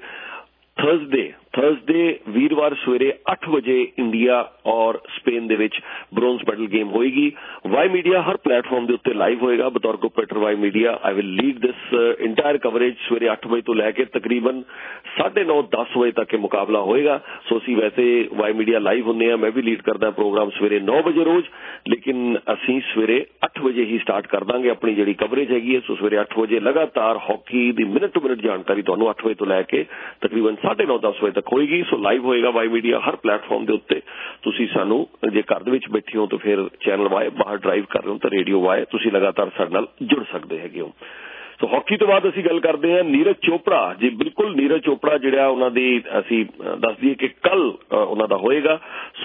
ਥਰਸਡੇ ਵੀਰਵਾਰ ਸਵੇਰੇ 8 ਵਜੇ ਇੰਡੀਆ ਔਰ ਸਪੇਨ ਦੇ ਵਿੱਚ ਬ੍ਰੌਂਜ਼ ਮੈਡਲ ਗੇਮ ਹੋਏਗੀ। ਵਾਈ ਮੀਡੀਆ ਹਰ ਪਲੇਟਫਾਰਮ ਦੇ ਉੱਤੇ ਲਾਈਵ ਹੋਏਗਾ ਬਤੌਰ cooperator Y Media. I will lead this entire coverage. ਸਵੇਰੇ 8 ਵਜੇ ਤੋਂ ਲੈ ਕੇ ਤਕਰੀਬਨ 9:30-10 ਵਜੇ ਤੱਕ ਇਹ ਮੁਕਾਬਲਾ ਹੋਏਗਾ। ਸੋ ਅਸੀਂ ਵੈਸੇ ਵਾਈ ਮੀਡੀਆ ਲਾਈਵ ਹੁੰਦੇ ਆ, ਮੈਂ ਵੀ ਲੀਡ ਕਰਦਾ ਪ੍ਰੋਗਰਾਮ ਸਵੇਰੇ 9 ਵਜੇ ਰੋਜ਼, ਲੇਕਿਨ ਅਸੀਂ ਸਵੇਰੇ 8 ਵਜੇ ਹੀ ਸਟਾਰਟ ਕਰ ਦਾਂਗੇ ਆਪਣੀ ਜਿਹੜੀ ਕਵਰੇਜ ਹੈਗੀ ਹੈ। ਸੋ ਸਵੇਰੇ 8 ਵਜੇ ਲਗਾਤਾਰ ਹਾਕੀ ਦੀ ਮਿੰਟ ਟੂ ਮਿੰਟ ਜਾਣਕਾਰੀ ਤੁਹਾਨੂੰ 8 ਵਜੇ ਤੋਂ ਲੈ ਕੇ ਤਕਰੀਬਨ 9:30-10 ਵਜੇ ਤੱਕ ਹੋਏਗੀ। ਸੋ ਲਾਈਵ ਹੋਏਗਾ ਵਾਈ ਮੀਡੀਆ ਹਰ ਪਲੇਟਫਾਰਮ ਦੇ ਉੱਤੇ। ਤੁਸੀਂ ਸਾਨੂੰ ਜੇ ਘਰ ਦੇ ਵਿੱਚ ਬੈਠੇ ਹੋ ਤਾਂ ਫਿਰ ਚੈਨਲ ਵਾਈ, ਬਾਹਰ ਡਰਾਈਵ ਕਰ ਰਹੇ ਹੋ ਤਾਂ ਰੇਡੀਓ ਵਾਈ, ਤੁਸੀਂ ਲਗਾਤਾਰ ਸਾਡੇ ਨਾਲ ਜੁੜ ਸਕਦੇ ਹੈਗੇ ਹੋ। ਸੋ ਹਾਕੀ ਤੋਂ ਬਾਅਦ ਅਸੀਂ ਗੱਲ ਕਰਦੇ ਹਾਂ ਨੀਰਜ ਚੋਪੜਾ ਜੀ। ਬਿਲਕੁਲ ਨੀਰਜ ਚੋਪੜਾ ਜਿਹੜਾ ਉਹਨਾਂ ਦੀ ਅਸੀਂ ਦੱਸ ਦਈਏ ਕਿ ਕੱਲ ਉਹਨਾਂ ਦਾ ਹੋਏਗਾ। ਸੋ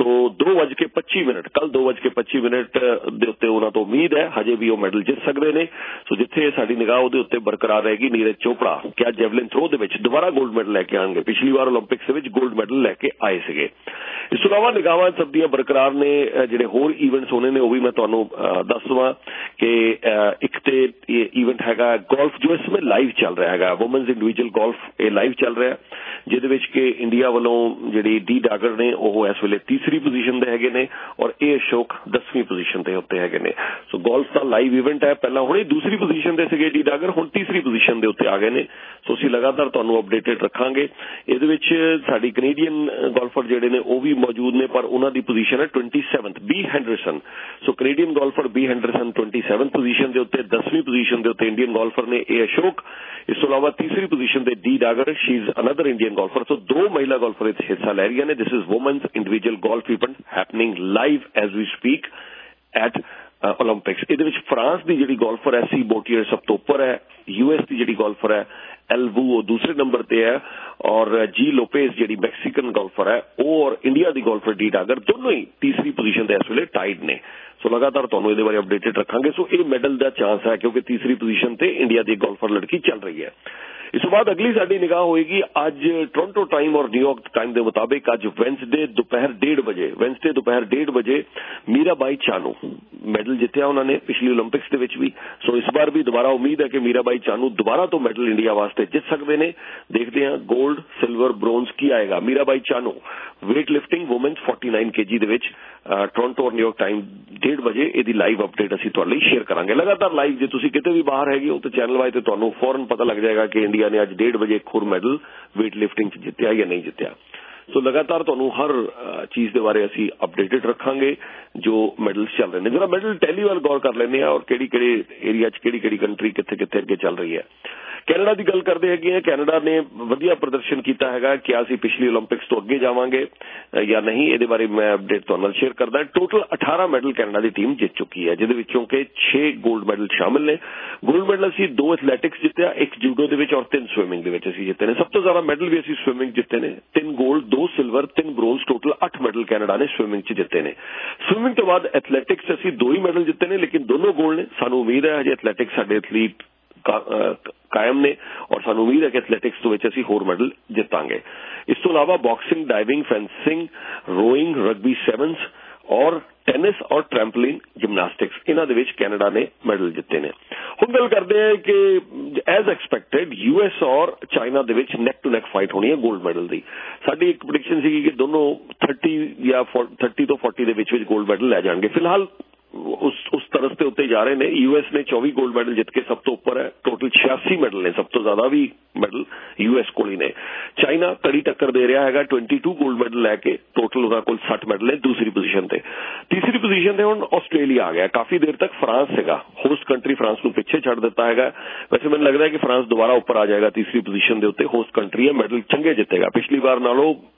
2:25 ਕੱਲ 2:25 ਦੇ ਉੱਤੇ ਉਹਨਾਂ ਤੋਂ ਉਮੀਦ ਹੈ, ਹਜੇ ਵੀ ਉਹ ਮੈਡਲ ਜਿੱਤ ਸਕਦੇ ਨੇ। ਸੋ ਜਿੱਥੇ ਸਾਡੀ ਨਿਗਾਹ ਉਹਦੇ ਉੱਤੇ ਬਰਕਰਾਰ ਰਹੇਗੀ, ਨੀਰਜ ਚੋਪੜਾ ਕਿਆ ਜੈਵਲਿਨ ਥਰੋ ਦੇ ਵਿੱਚ ਦੁਬਾਰਾ ਗੋਲਡ ਮੈਡਲ ਲੈ ਕੇ ਆਉਣਗੇ। ਪਿਛਲੀ ਵਾਰ ਓਲੰਪਿਕਸ ਦੇ ਵਿੱਚ ਗੋਲਡ ਮੈਡਲ ਲੈ ਕੇ ਆਏ ਸੀਗੇ। ਇਸ ਤੋਂ ਇਲਾਵਾ ਨਿਗਾਹਾਂ ਸਭ ਦੀਆਂ ਬਰਕਰਾਰ ਨੇ। ਜਿਹੜੇ ਹੋਰ ਈਵੈਂਟਸ ਹੋਣੇ ਨੇ ਉਹ ਵੀ ਮੈਂ ਤੁਹਾਨੂੰ ਦੱਸ ਦਵਾਂ ਕਿ ਇੱਕ ਤੇ ਈਵੈਂਟ ਹੈਗਾ ਗੋਲਫ ਜੋ ਇਸ ਸਮੇਂ ਲਾਈਵ ਚੱਲ ਰਿਹਾ ਹੈਗਾ, ਵੂਮਨਸ ਇੰਡੀਵਿਜੂਅਲ ਗੋਲਫ, ਇਹ ਲਾਈਵ ਚੱਲ ਰਿਹਾ, ਜਿਹਦੇ ਵਿੱਚ ਕਿ ਇੰਡੀਆ ਵੱਲੋਂ ਜਿਹੜੀ ਡੀ ਡਾਗਰ ਨੇ ਉਹ ਇਸ ਵੇਲੇ ਤੀਸਰੀ ਪੋਜੀਸ਼ਨ ਤੇ ਹੈਗੇ ਨੇ ਔਰ ਇਹ ਅਸ਼ੋਕ 10ਵੀਂ ਪੋਜੀਸ਼ਨ ਤੇ ਉੱਤੇ ਹੈਗੇ ਨੇ। ਸੋ ਗੋਲਫ ਦਾ ਲਾਈਵ ਇਵੈਂਟ ਹੈ। ਪਹਿਲਾਂ ਹੁਣੇ ਦੂਸਰੀ ਪੋਜੀਸ਼ਨ ਤੇ ਸੀਗੇ ਡੀ ਡਾਗਰ, ਹੁਣ ਤੀਸਰੀ ਪੋਜੀਸ਼ਨ ਦੇ ਉੱਤੇ ਆ ਗਏ ਨੇ। ਸੋ ਅਸੀਂ ਲਗਾਤਾਰ ਤੁਹਾਨੂੰ ਅਪਡੇਟਡ ਰੱਖਾਂਗੇ। ਇਹਦੇ ਵਿੱਚ ਸਾਡੀ ਕੈਨੇਡੀਅਨ ਗੋਲਫਰ ਜਿਹੜੇ ਨੇ ਉਹ ਵੀ ਮੌਜੂਦ ਨੇ, ਪਰ ਉਹਨਾਂ ਦੀ ਪੋਜੀਸ਼ਨ ਹੈ 27th B Henderson. So Canadian golfer B Henderson 27th position ਦੇ ਉੱਤੇ, 10ਵੀਂ ਪੋਜੀਸ਼ਨ ਦੇ ਉੱਤੇ ਇੰਡੀਅਨ ਗੋਲਫਰ ਨੇ ਇਹ ਅਸ਼ੋਕ। ਇਸ ਤੋਂ ਇਲਾਵਾ ਤੀਸਰੀ ਪੋਜੀਸ਼ਨ ਤੇ D Dagar, she is another Indian golfer. So 2 ਮਹਿਲਾ ਗੋਲਫਰ ਇਸ ਹਿੱਸਾ ਲੈ ਰਹੀਆਂ ਨੇ। This is women's individual golf event happening live as we speak at Olympics. ਇਹਦੇ ਵਿੱਚ ਫਰਾਂਸ ਦੀ ਜਿਹੜੀ ਗੋਲਫਰ ਹੈ ਸੀ ਬੋਟੀਅਰ ਸਭ ਤੋਂ ਉੱਪਰ ਹੈ, ਯੂਐਸ ਦੀ ਜਿਹੜੀ ਗੋਲਫਰ ਹੈ ਐਲਵੂ ਉਹ ਦੂਸਰੇ ਨੰਬਰ ਤੇ ਹੈ, ਔਰ ਜੀ ਲੋਪੇਜ਼ ਜਿਹੜੀ ਮੈਕਸੀਕਨ ਗੋਲਫਰ ਹੈ ਉਹ ਔਰ ਇੰਡੀਆ ਦੀ ਗੋਲਫਰ ਡੀ ਡਾਗਰ ਦੋਨੋਂ ਹੀ ਤੀਸਰੀ ਪੋਜੀਸ਼ਨ ਤੇ ਇਸ ਵੇਲੇ ਟਾਈਡ ਨੇ। ਸੋ ਲਗਾਤਾਰ ਤੁਹਾਨੂੰ ਇਹਦੇ ਬਾਰੇ ਅਪਡੇਟਡ ਰੱਖਾਂਗੇ। ਸੋ ਇਹ ਮੈਡਲ ਦਾ ਚਾਂਸ ਹੈ ਕਿਉਂਕਿ ਤੀਸਰੀ ਪੋਜੀਸ਼ਨ ਤੇ ਇੰਡੀਆ ਦੀ ਗੋਲਫਰ ਲੜਕੀ ਚੱਲ ਰਹੀ ਹੈ। ਇਸ ਤੋਂ ਬਾਅਦ ਅਗਲੀ ਸਾਡੀ ਨਿਗਾਹ ਹੋਏਗੀ ਅੱਜ ਟੋਰਾਂਟੋ ਟਾਈਮ ਔਰ ਨਿਊਯਾਰਕ ਟਾਈਮ ਦੇ ਮੁਤਾਬਿਕ ਅੱਜ ਵੈਨਸਡੇ ਦੁਪਹਿਰ 1:30 ਵਜੇ ਮੀਰਾਬਾਈ ਚਾਨੂ ਮੈਡਲ ਜਿੱਤਿਆ ਉਹਨਾਂ ਨੇ ਪਿਛਲੀ ਓਲੰਪਿਕਸ ਦੇ ਵਿੱਚ ਵੀ। ਸੋ ਇਸ ਵਾਰ ਵੀ ਦੁਬਾਰਾ ਉਮੀਦ ਹੈ ਕਿ ਮੀਰਾਬਾਈ ਚਾਨੂ ਦੁਬਾਰਾ ਤੋਂ ਮੈਡਲ ਇੰਡੀਆ ਵਾਸਤੇ ਜਿੱਤ ਸਕਦੇ ਨੇ। ਦੇਖਦੇ ਹਾਂ 골ਡ, ਸਿਲਵਰ, ਬ੍ਰੌਂਜ਼ ਕੀ ਆਏਗਾ। Mirabai Chanu weightlifting women's 49 kg ਦੇ ਵਿੱਚ ਟੋਰਾਂਟੋ ਔਰ ਨਿਊਯਾਰਕ ਟਾਈਮ 1:30 ਵਜੇ ਇਹਦੀ ਲਾਈਵ ਅਪਡੇਟ ਅਸੀਂ ਤੁਹਾਡੇ ਲਈ ਸ਼ੇਅਰ ਕਰਾਂਗੇ। ਲਗਾਤਾਰ ਲਾਈਵ ਜੇ ਤੁਸੀਂ ਕਿਤੇ ਵੀ ਬਾਹਰ ਹੈਗੇ ਹੋ ਤਾਂ ਚੈਨਲ ਵਾਈਜ਼ ਤੇ ਤੁਹਾਨੂੰ ਫੌਰਨ ਪਤਾ ਲੱਗ ਜਾਏਗਾ ਕਿ ਇੰਡੀਆ ਨੇ ਅੱਜ 1:30 ਵਜੇ ਇੱਕ ਹੋਰ ਮੈਡਲ ਵੇਟ ਲਿਫਟਿੰਗ 'ਚ ਜਿੱਤਿਆ ਜਾਂ ਨਹੀਂ ਜਿੱਤਿਆ। ਸੋ ਲਗਾਤਾਰ ਤੁਹਾਨੂੰ ਹਰ ਚੀਜ਼ ਦੇ ਬਾਰੇ ਅਸੀਂ ਅਪਡੇਟਡ ਰੱਖਾਂਗੇ ਜੋ ਮੈਡਲਸ ਚੱਲ ਰਹੇ ਨੇ। ਜਿਹੜਾ ਮੈਡਲ ਪਹਿਲੀ ਵਾਰ ਗੌਰ ਕਰ ਲੈਂਦੇ ਆ ਔਰ ਕਿਹੜੀ ਏਰੀਆ 'ਚ ਕਿਹੜੀ ਕੰਟਰੀ ਕਿੱਥੇ ਅੱਗੇ ਚੱਲ ਰਹੀ ਹੈ। ਕੈਨੇਡਾ ਦੀ ਗੱਲ ਕਰਦੇ ਹੈਗੇ ਆ। ਕੈਨੇਡਾ ਨੇ ਵਧੀਆ ਪ੍ਰਦਰਸ਼ਨ ਕੀਤਾ ਹੈਗਾ। ਕਿ ਅਸੀਂ ਪਿਛਲੀ ਓਲੰਪਿਕਸ ਤੋਂ ਅੱਗੇ ਜਾਵਾਂਗੇ ਜਾਂ ਨਹੀਂ, ਇਹਦੇ ਬਾਰੇ ਮੈਂ ਅਪਡੇਟ ਤੁਹਾਡੇ ਨਾਲ ਸ਼ੇਅਰ ਕਰਦਾ। ਟੋਟਲ 18 ਮੈਡਲ ਕੈਨੇਡਾ ਦੀ ਟੀਮ ਜਿੱਤ ਚੁੱਕੀ ਹੈ, ਜਿਹਦੇ ਵਿੱਚੋਂ ਕਿ 6 골ਡ ਮੈਡਲ ਸ਼ਾਮਿਲ ਨੇ। 골ਡ ਮੈਡਲ ਅਸੀਂ 2 ਐਥਲੈਟਿਕਸ ਜਿੱਤਿਆ, 1 ਜੂਡੋ ਦੇ ਵਿੱਚ ਔਰ 3 ਸਵਿਮਿੰਗ ਦੇ ਵਿੱਚ ਅਸੀਂ ਜਿੱਤੇ ਨੇ। ਸਭ ਤੋਂ ਜ਼ਿਆਦਾ ਮੈਡਲ ਵੀ ਅਸੀਂ ਸਵਿਮਿੰਗ ਜਿੱਤੇ ਨੇ, 3 골ਡ 2 silver 3 bronze, total 8 medal Canada ਨੇ ਸਵਿਮਿੰਗ 'ਚ ਜਿੱਤੇ ਨੇ। ਸਵਿਮਿੰਗ ਤੋਂ ਬਾਅਦ ਐਥਲੈਟਿਕਸ ਅਸੀਂ 2 ਹੀ ਮੈਡਲ ਜਿੱਤੇ ਨੇ, ਲੇਕਿਨ ਦੋਨੋਂ 골ਡ ਨੇ। ਸਾਨੂੰ ਉਮੀਦ ਹੈ ਹਜੇ ਐਥਲੈਟਿਕਸ ਸਾਡੇ ਐਥਲੀਟ ਕਾਇਮ ਨੇ ਔਰ ਸਾਨੂੰ ਉਮੀਦ ਹੈ ਕਿ ਐਥਲੈਟਿਕਸ ਦੇ ਵਿੱਚ ਅਸੀਂ ਹੋਰ ਮੈਡਲ ਜਿੱਤਾਂਗੇ। ਇਸ ਤੋਂ ਇਲਾਵਾ boxing, diving, fencing, rowing, rugby sevens ਔਰ ਟੈਨਿਸ ਔਰ ਟ੍ਰੈਂਪਲਿਨ ਜਿਮਨਾਸਟਿਕਸ, ਇਹਨਾਂ ਦੇ ਵਿੱਚ ਕੈਨੇਡਾ ਨੇ ਮੈਡਲ ਜਿੱਤੇ ਨੇ। ਹੁਣ ਗੱਲ ਕਰਦੇ ਹਾਂ ਕਿ ਐਜ਼ ਐਕਸਪੈਕਟਡ ਯੂਐਸ ਔਰ ਚਾਈਨਾ ਦੇ ਵਿੱਚ ਨੈਕ ਟੂ ਨੈਕ ਫਾਈਟ ਹੋਣੀ ਹੈ 골ਡ ਮੈਡਲ ਦੀ। ਸਾਡੀ ਇੱਕ ਪ੍ਰੈਡਿਕਸ਼ਨ ਸੀਗੀ ਕਿ ਦੋਨੋਂ 30 ਤੋਂ 40 ਦੇ ਵਿੱਚ 골ਡ ਮੈਡਲ ਲੈ ਜਾਣਗੇ। ਫਿਲਹਾਲ ਉਸ ਤਰਸ ਦੇ ਉੱਤੇ ਜਾ ਰਹੇ ਨੇ। ਯੂਐਸ ਨੇ 24 골ਡ ਮੈਡਲ ਜਿੱਤ ਕੇ ਸਭ ਤੋਂ ਉੱਪਰ ਹੈ, ਟੋਟਲ 86 ਮੈਡਲ ਨੇ, ਸਭ ਤੋਂ ਜ਼ਿਆਦਾ ਵੀ ਮੈਡਲ ਯੂਐਸ ਕੋਲ ਹੀ ਨੇ। ਚਾਈਨਾ ਕੜੀ ਟੱਕਰ ਦੇ ਰਿਹਾ ਹੈਗਾ, 22 골ਡ ਮੈਡਲ ਲੈ ਕੇ, ਟੋਟਲ ਉਹਨਾਂ ਕੋਲ 60 ਮੈਡਲ ਨੇ ਦੂਸਰੀ ਪੋਜੀਸ਼ਨ ਤੇ। ਤੀਸਰੀ ਪੋਜੀਸ਼ਨ ਤੇ ਹੁਣ ਆਸਟ੍ਰੇਲੀਆ ਆ ਗਿਆ। ਕਾਫੀ ਦੇਰ ਤੱਕ ਫਰਾਂਸ ਸੀਗਾ, ਹੋਸਟ ਕੰਟਰੀ ਫਰਾਂਸ ਨੂੰ ਪਿੱਛੇ ਛੱਡ ਦਿੱਤਾ ਹੈਗਾ। ਵੈਸੇ ਮੈਨੂੰ ਲੱਗਦਾ ਹੈ ਕਿ ਫਰਾਂਸ ਦੁਬਾਰਾ ਉੱਪਰ ਆ ਜਾਏਗਾ ਤੀਸਰੀ ਪੋਜੀਸ਼ਨ ਦੇ ਉੱਤੇ। ਹੋਸਟ ਕੰਟਰੀ ਹੈ, ਮੈਡਲ ਚੰਗੇ ਜਿੱਤੇਗਾ। ਪਿਛਲੀ ਵਾਰ ਨਾਲੋਂ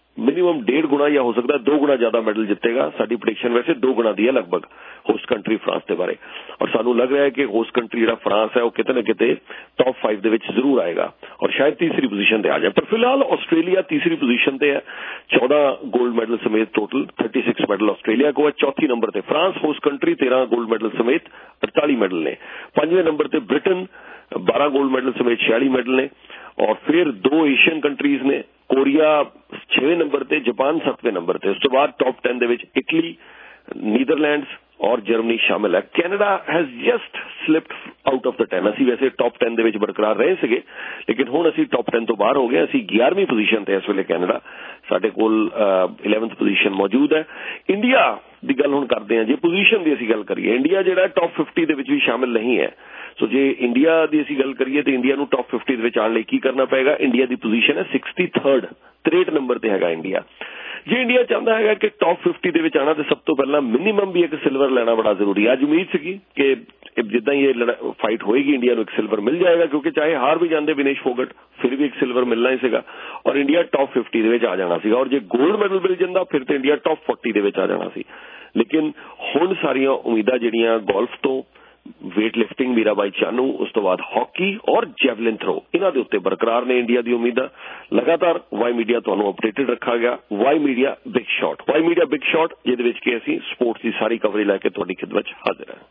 मिनिमम 1.5 गुना या हो सकता है 2 गुना ज्यादा मैडल जितेगा। साडी प्रेडिक्शन वैसे 2 गुना दी है लगभग होस्ट कंट्री फ्रांस के बारे, और सानू लग रहा है कि होस्ट कंट्री जिहड़ा फ्रांस है वो किते ना किते टॉप 5 दे विच जरूर आएगा और शायद तीसरी पोजीशन ते आ जाए। पर फिलहाल ऑस्ट्रेलिया तीसरी पोजीशन ते है, 14 गोल्ड मेडल समेत टोटल 36 मेडल ऑस्ट्रेलिया को है। चौथी नंबर ते France host country 13 gold medal समेत 48 मेडल ने। 5वें नंबर ते ब्रिटेन 12 गोल्ड मेडल समेत 46 मेडल ने। और फिर 2 एशियन कंट्रीज ने, कोरिया 6वें नंबर ते, जापान 7वें नंबर ते। उस तो बाद टॉप 10 दे विच इटली, नीदरलैंड्स और जर्मनी शामिल है। Canada has just slipped out of the 10। असी वैसे टॉप 10 दे विच बरकरार रहे सीगे, लेकिन हुण असी टॉप 10 तो बाहर हो गए। असी 11वीं पोजीशन ते इस वेले कैनेडा, साडे कोल 11th पोजीशन मौजूद है। इंडिया दी गल हुण करदे हां, जे पोजीशन दी असी गल करिए, इंडिया जिहड़ा टॉप 50 दे विच भी शामिल नहीं है। सो जे इंडिया दी असी गल करिए तो इंडिया नूं टॉप 50 दे विच आउण लई की करना पएगा। इंडिया दी पोजीशन है 63rd, 63 नंबर ते हैगा इंडिया। जे इंडिया चाहता है कि टॉप 50 दे विच आना तो सब तो पहला मिनिमम भी एक सिल्वर लेना बड़ा जरूरी है। अज उम्मीद सी कि जिद्दां ही ये फाइट होएगी इंडिया को एक सिल्वर मिल जाएगा, क्योंकि चाहे हार भी जाते विनेश फोगट फिर भी एक सिल्वर मिलना ही सीगा और इंडिया टॉप 50 दे विच आ जाना सीगा। और जे गोल्ड मैडल मिल जाता फिर तो इंडिया टॉप 40 दे विच आ जाना सी। लेकिन हुण सारियां उम्मीदां जिहड़ियां गोल्फ तो, वेट लिफ्टिंग मीराबाई चानू, उस तो बाद हॉकी और जैवलिन थ्रो, इन्हां दे उत्ते बरकरार ने इंडिया दी उम्मीदां। लगातार वाई मीडिया तुहानूं अपडेटेड रखा गया। Y Media Big Shot, Y Media Big Shot जिहदे विच कि असीं स्पोर्ट्स की सारी कवरेज लैके तुहाडी खिदमत च हाजिर हैं।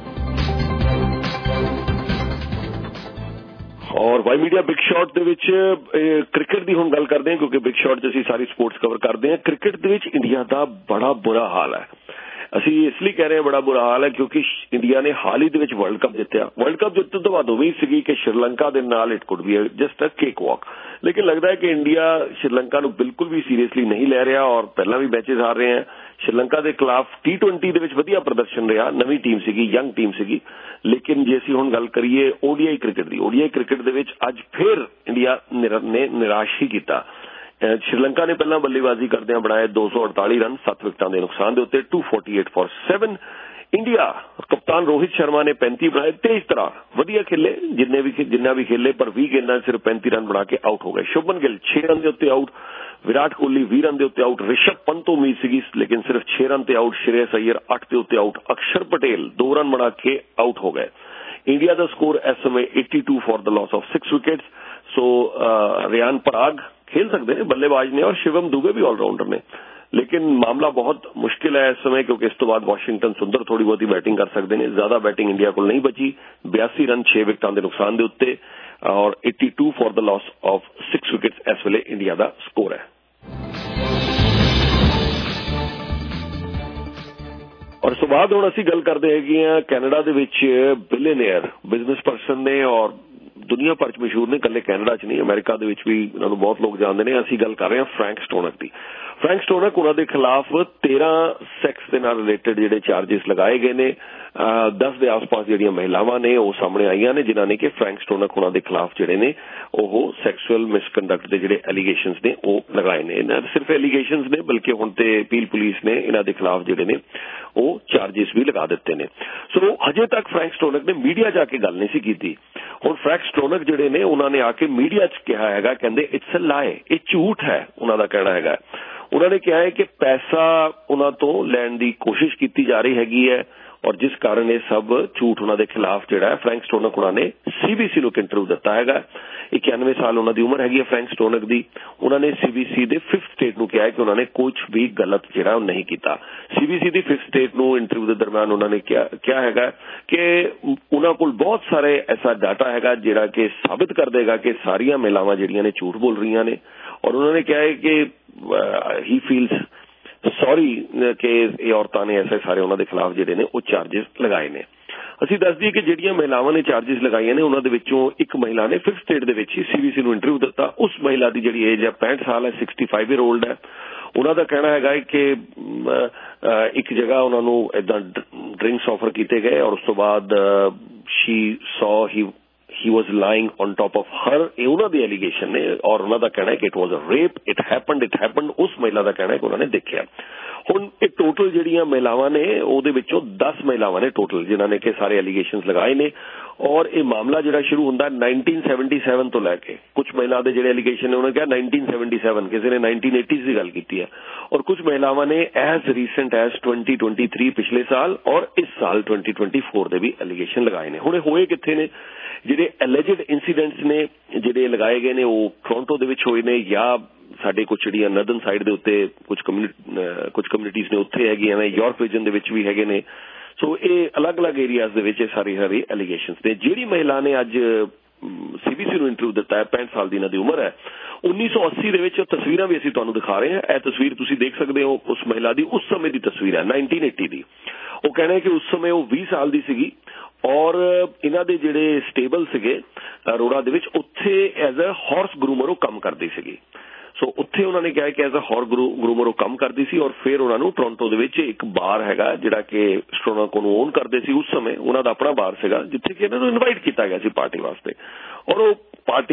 और वाई मीडिया बिग शॉट दे विच क्रिकेट दी हुण गल करदे हां, क्योंकि बिग शॉट च असीं सारी स्पोर्ट्स कवर करदे हां। क्रिकेट दे विच इंडिया दा बड़ा बुरा हाल है। असी इसलिए कह रहे हैं बड़ा बुरा हाल है क्योंकि इंडिया ने हाल ही दे विच वर्ल्ड कप जितया। वर्ल्ड कप जितने तो बाद उम्मीद सी कि श्रीलंका दे नाल it could be just a cake walk, लेकिन लगता है कि इंडिया श्रीलंका नूं बिल्कुल भी सीरियसली नहीं ले रहा और पहला भी मैचेस हार रहे हैं। श्रीलंका के खिलाफ T20 दे विच वधिया प्रदर्शन रहा, नवीं टीम सीगी, यंग टीम सीगी। लेकिन जे असीं हुण गल करिए ओडीआई क्रिकेट दी, ओडीआई क्रिकेट दे विच अज फिर इंडिया ने निराश ही कीता। श्रीलंका ने पहला बल्लेबाजी करदे बनाए 248 रन 7 विकेटां के नुकसान के उत्ते 248 फॉर 7। इंडिया कप्तान रोहित शर्मा ने 35 बनाए, तेज तरह वधिया खेले, जिन्ना भी खेले, पर 20 गेंदां सिर्फ 35 रन बना के आउट हो गए। शुभमन गिल 6 रन के उत्ते आउट, विराट कोहली 20 रन के उत्ते आउट, ऋषभ पंत तो उम्मीद सीगी लेकिन सिर्फ 6 रन ते आउट, श्रेयस अय्यर 8 के उत्ते आउट, अक्षर पटेल 2 रन बना के आउट हो गए। इंडिया का स्कोर इस समय 82 for the loss of 6 wickets. So Riyan Parag खेल सकते हैं, बल्लेबाज ने, और शिवम दुबे भी ऑलराउंडर ने, लेकिन मामला बहुत मुश्किल है इस समय क्योंकि इस तो बाद वाशिंगटन सुंदर थोड़ी बहुत ही बैटिंग कर सकते हैं। ज्यादा बैटिंग इंडिया को नहीं बची। 82 रन 6 विकेटां के नुकसान के उत्ते और 82 for the loss of 6 wickets इस वेले इंडिया का स्कोर है। और इस तो बाद हुण असीं गल करदे हैगे आ कैनेडा दे विच बिलियनेयर बिजनेस पर्सन ने और दुनिया भर च मशहूर ने, कल्ले कैनेडा च नहीं, अमेरिका दे विच भी इन्हां नूं बहुत लोग जानते हैं। असीं गल कर रहे हैं फ्रैंक स्टोनक की। फ्रैंक स्टोनक उन्हां दे खिलाफ 13 सैक्स दे नाल रिलेटेड जिहड़े चार्जिस लगाए गए ने। 10 के आस पास जिहड़ियां महिलावां ने वो सामने आईयां ने जिन्हां ने कि फ्रैंक स्टोनक उन्हां दे खिलाफ जिहड़े ने वो सैक्सुअल मिसकंडक्ट के जिहड़े एलीगेशंस ने वो लगाए ने। इन्हां सिर्फ एलीगेशंस ने बल्कि हुण ते पील पुलिस ने इन्हां दे खिलाफ जिहड़े ने वो चार्जिस भी लगा दिते ने। सो हजे तक फ्रैंक स्टोनक ने मीडिया जाके गल नहीं सी कीती। हुण फ्रैंक स्टोनक जिहड़े ने उन्हां ने आके मीडिया च कहा हैगा, कहंदे इट्स अ लाई, ये झूठ है। उन्हां दा कहना हैगा, उन्होंने कहा है कि पैसा उन्हां तो लैण दी कोशिश की जा रही हैगी है और जिस कारण ये सब झूठ उन्हां दे खिलाफ जिहड़ा है फ्रैंक स्टोनक उन्हां ने CBC नूं इंटरव्यू दिता हैगा। 91 साल उन्हां दी उम्र हैगी है फ्रैंक स्टोनक दी। उन्होंने CBC दे 5th स्टेट नूं कहा है कि उन्होंने कुछ भी गलत जिहड़ा नहीं किया। CBC दी 5th स्टेट नूं इंटरव्यू दे दरमियान उन्होंने क्या हैगा कि उन्हां कोल बहुत सारे ऐसा डाटा हैगा जिहड़ा कि साबित कर देगा कि सारियां महिलावां जिहड़ियां ने झूठ बोल रही ने। और उन्होंने कहा है कि ही फील्स सॉरी कि ये औरतां ने ऐसे सारे उन्हां दे खिलाफ जिहड़े ने वो चार्जिस लगाए ने। असीं दस दईए कि जिहड़ियां महिलावां ने चार्जिस लगाए ने उन्हां दे विचों एक महिला ने 5th स्टेट दे विच ही CBC नूं इंटरव्यू दिता। उस महिला दी जिहड़ी एज है 65 साल है, 65 ईयर ओल्ड है। उन्हां दा कहना हैगा कि एक जगह उन्हां नूं इदां ड्रिंक्स ऑफर कीते गए और उस तो बाद she saw he was lying on top of her, ये उन्हां दी एलिगेशन ने और उन्हां दा कहना है कि it was a rape, it happened. उस महिला दा कहना है कि उन्होंने देखा। ਹੁਣ ਇਹ ਟੋਟਲ ਜਿਹੜੀਆਂ ਮਹਿਲਾਵਾਂ ਨੇ ਉਹਦੇ ਵਿੱਚੋਂ 10 ਮਹਿਲਾਵਾਂ ਨੇ ਟੋਟਲ ਜਿਨ੍ਹਾਂ ਨੇ ਕਿ ਸਾਰੇ ਐਲੀਗੇਸ਼ਨਸ ਲਗਾਏ ਨੇ ਔਰ ਇਹ ਮਾਮਲਾ ਜਿਹੜਾ ਸ਼ੁਰੂ ਹੁੰਦਾ 1977 ਤੋਂ ਲੈ ਕੇ ਕੁਝ ਮਹਿਲਾ ਦੇ ਜਿਹੜੇ ਐਲੀਗੇਸ਼ਨ ਨੇ ਉਹਨਾਂ ਨੇ ਕਿਹਾ 1977 ਕਿਸੇ ਨੇ 1980 ਦੀ ਗੱਲ ਕੀਤੀ ਹੈ ਔਰ ਕੁਝ ਮਹਿਲਾਵਾਂ ਨੇ ਐਜ਼ ਰੀਸੈਂਟ ਐਜ਼ 2023 ਪਿਛਲੇ ਸਾਲ ਔਰ ਇਸ ਸਾਲ 2024 ਦੇ ਵੀ ਐਲੀਗੇਸ਼ਨ ਲਗਾਏ ਨੇ। ਹੁਣ ਇਹ ਹੋਏ ਕਿੱਥੇ ਨੇ ਜਿਹੜੇ ਐਲੀਜਡ ਇਨਸੀਡੈਂਟਸ ਨੇ ਜਿਹੜੇ ਲਗਾਏ ਗਏ ਨੇ ਉਹ ਟੋਰਾਂਟੋ ਦੇ ਵਿੱਚ ਹੋਏ ਨੇ ਜਾਂ ਸਾਡੇ ਕੁਝ ਜਿਹੜੀਆਂ ਨਰਦਰਨ ਸਾਈਡ ਦੇ ਉੱਤੇ ਕੁਝ ਕਮਿਊਨਿਟੀਜ਼ ਨੇ ਉੱਥੇ ਹੈਗੀਆਂ ਨੇ ਯੂਰਪ ਰੀਜਨ ਦੇ ਵਿੱਚ ਵੀ ਹੈਗੇ ਨੇ। ਸੋ ਇਹ ਅਲੱਗ-ਅਲੱਗ ਏਰੀਆਜ਼ ਦੇ ਵਿੱਚ ਇਹ ਸਾਰੀ ਐਲੀਗੇਸ਼ਨਸ ਨੇ। ਜਿਹੜੀ ਮਹਿਲਾ ਨੇ ਅੱਜ CBC ਨੂੰ ਇੰਟਰਵਿਊ ਦਿੱਤਾ ਹੈ 65 ਸਾਲ ਦੀ ਇਹਨਾਂ ਦੀ ਉਮਰ ਹੈ 1980 ਦੇ ਵਿੱਚ ਤਸਵੀਰਾਂ ਵੀ ਅਸੀਂ ਤੁਹਾਨੂੰ ਦਿਖਾ ਰਹੇ ਹਾਂ। ਇਹ ਤਸਵੀਰ ਤੁਸੀਂ ਦੇਖ ਸਕਦੇ ਹੋ ਉਸ ਮਹਿਲਾ ਦੀ ਉਸ ਸਮੇਂ ਦੀ ਤਸਵੀਰ ਹੈ 1980 ਦੀ। ਉਹ ਕਹਿਣਾ ਹੈ ਕਿ ਉਸ ਸਮੇਂ ਉਹ 20 ਸਾਲ ਦੀ ਸੀਗੀ ਔਰ ਇਹਨਾਂ ਦੇ ਜਿਹੜੇ ਸਟੇਬਲ ਸੀਗੇ ਅਰੋੜਾ ਦੇ ਵਿੱਚ ਉੱਥੇ ਐਜ਼ ਅ ਹਾਰਸ ਗਰੂਮਰ ਉਹ ਕੰਮ ਕਰਦੀ ਸੀਗੀ। ਸੋ ਉੱਥੇ ਉਹਨਾਂ ਨੇ ਕਿਹਾ ਕਿ ਐਜ਼ ਅ ਹਾਰਸ ਗਰੂਮਰ ਉਹ ਕੰਮ ਕਰਦੀ ਸੀ ਔਰ ਫਿਰ ਉਹਨਾਂ ਨੂੰ ਟੋਰਾਂਟੋ ਦੇ ਵਿੱਚ ਇੱਕ ਬਾਰ ਹੈਗਾ ਜਿਹੜਾ ਕਿ ਸਟ੍ਰੋਨਾਕੋ ਨੂੰ ਓਨ ਕਰਦੇ ਸੀ ਉਸ ਸਮੇਂ ਉਹਨਾਂ ਦਾ ਆਪਣਾ ਬਾਰ ਸੀਗਾ ਜਿੱਥੇ ਕਿ ਇਹਨਾਂ ਨੂੰ ਇਨਵਾਈਟ ਕੀਤਾ ਗਿਆ ਸੀ ਪਾਰਟੀ ਵਾਸਤੇ ਔਰ ਉਹ ਪਾਰਟੀ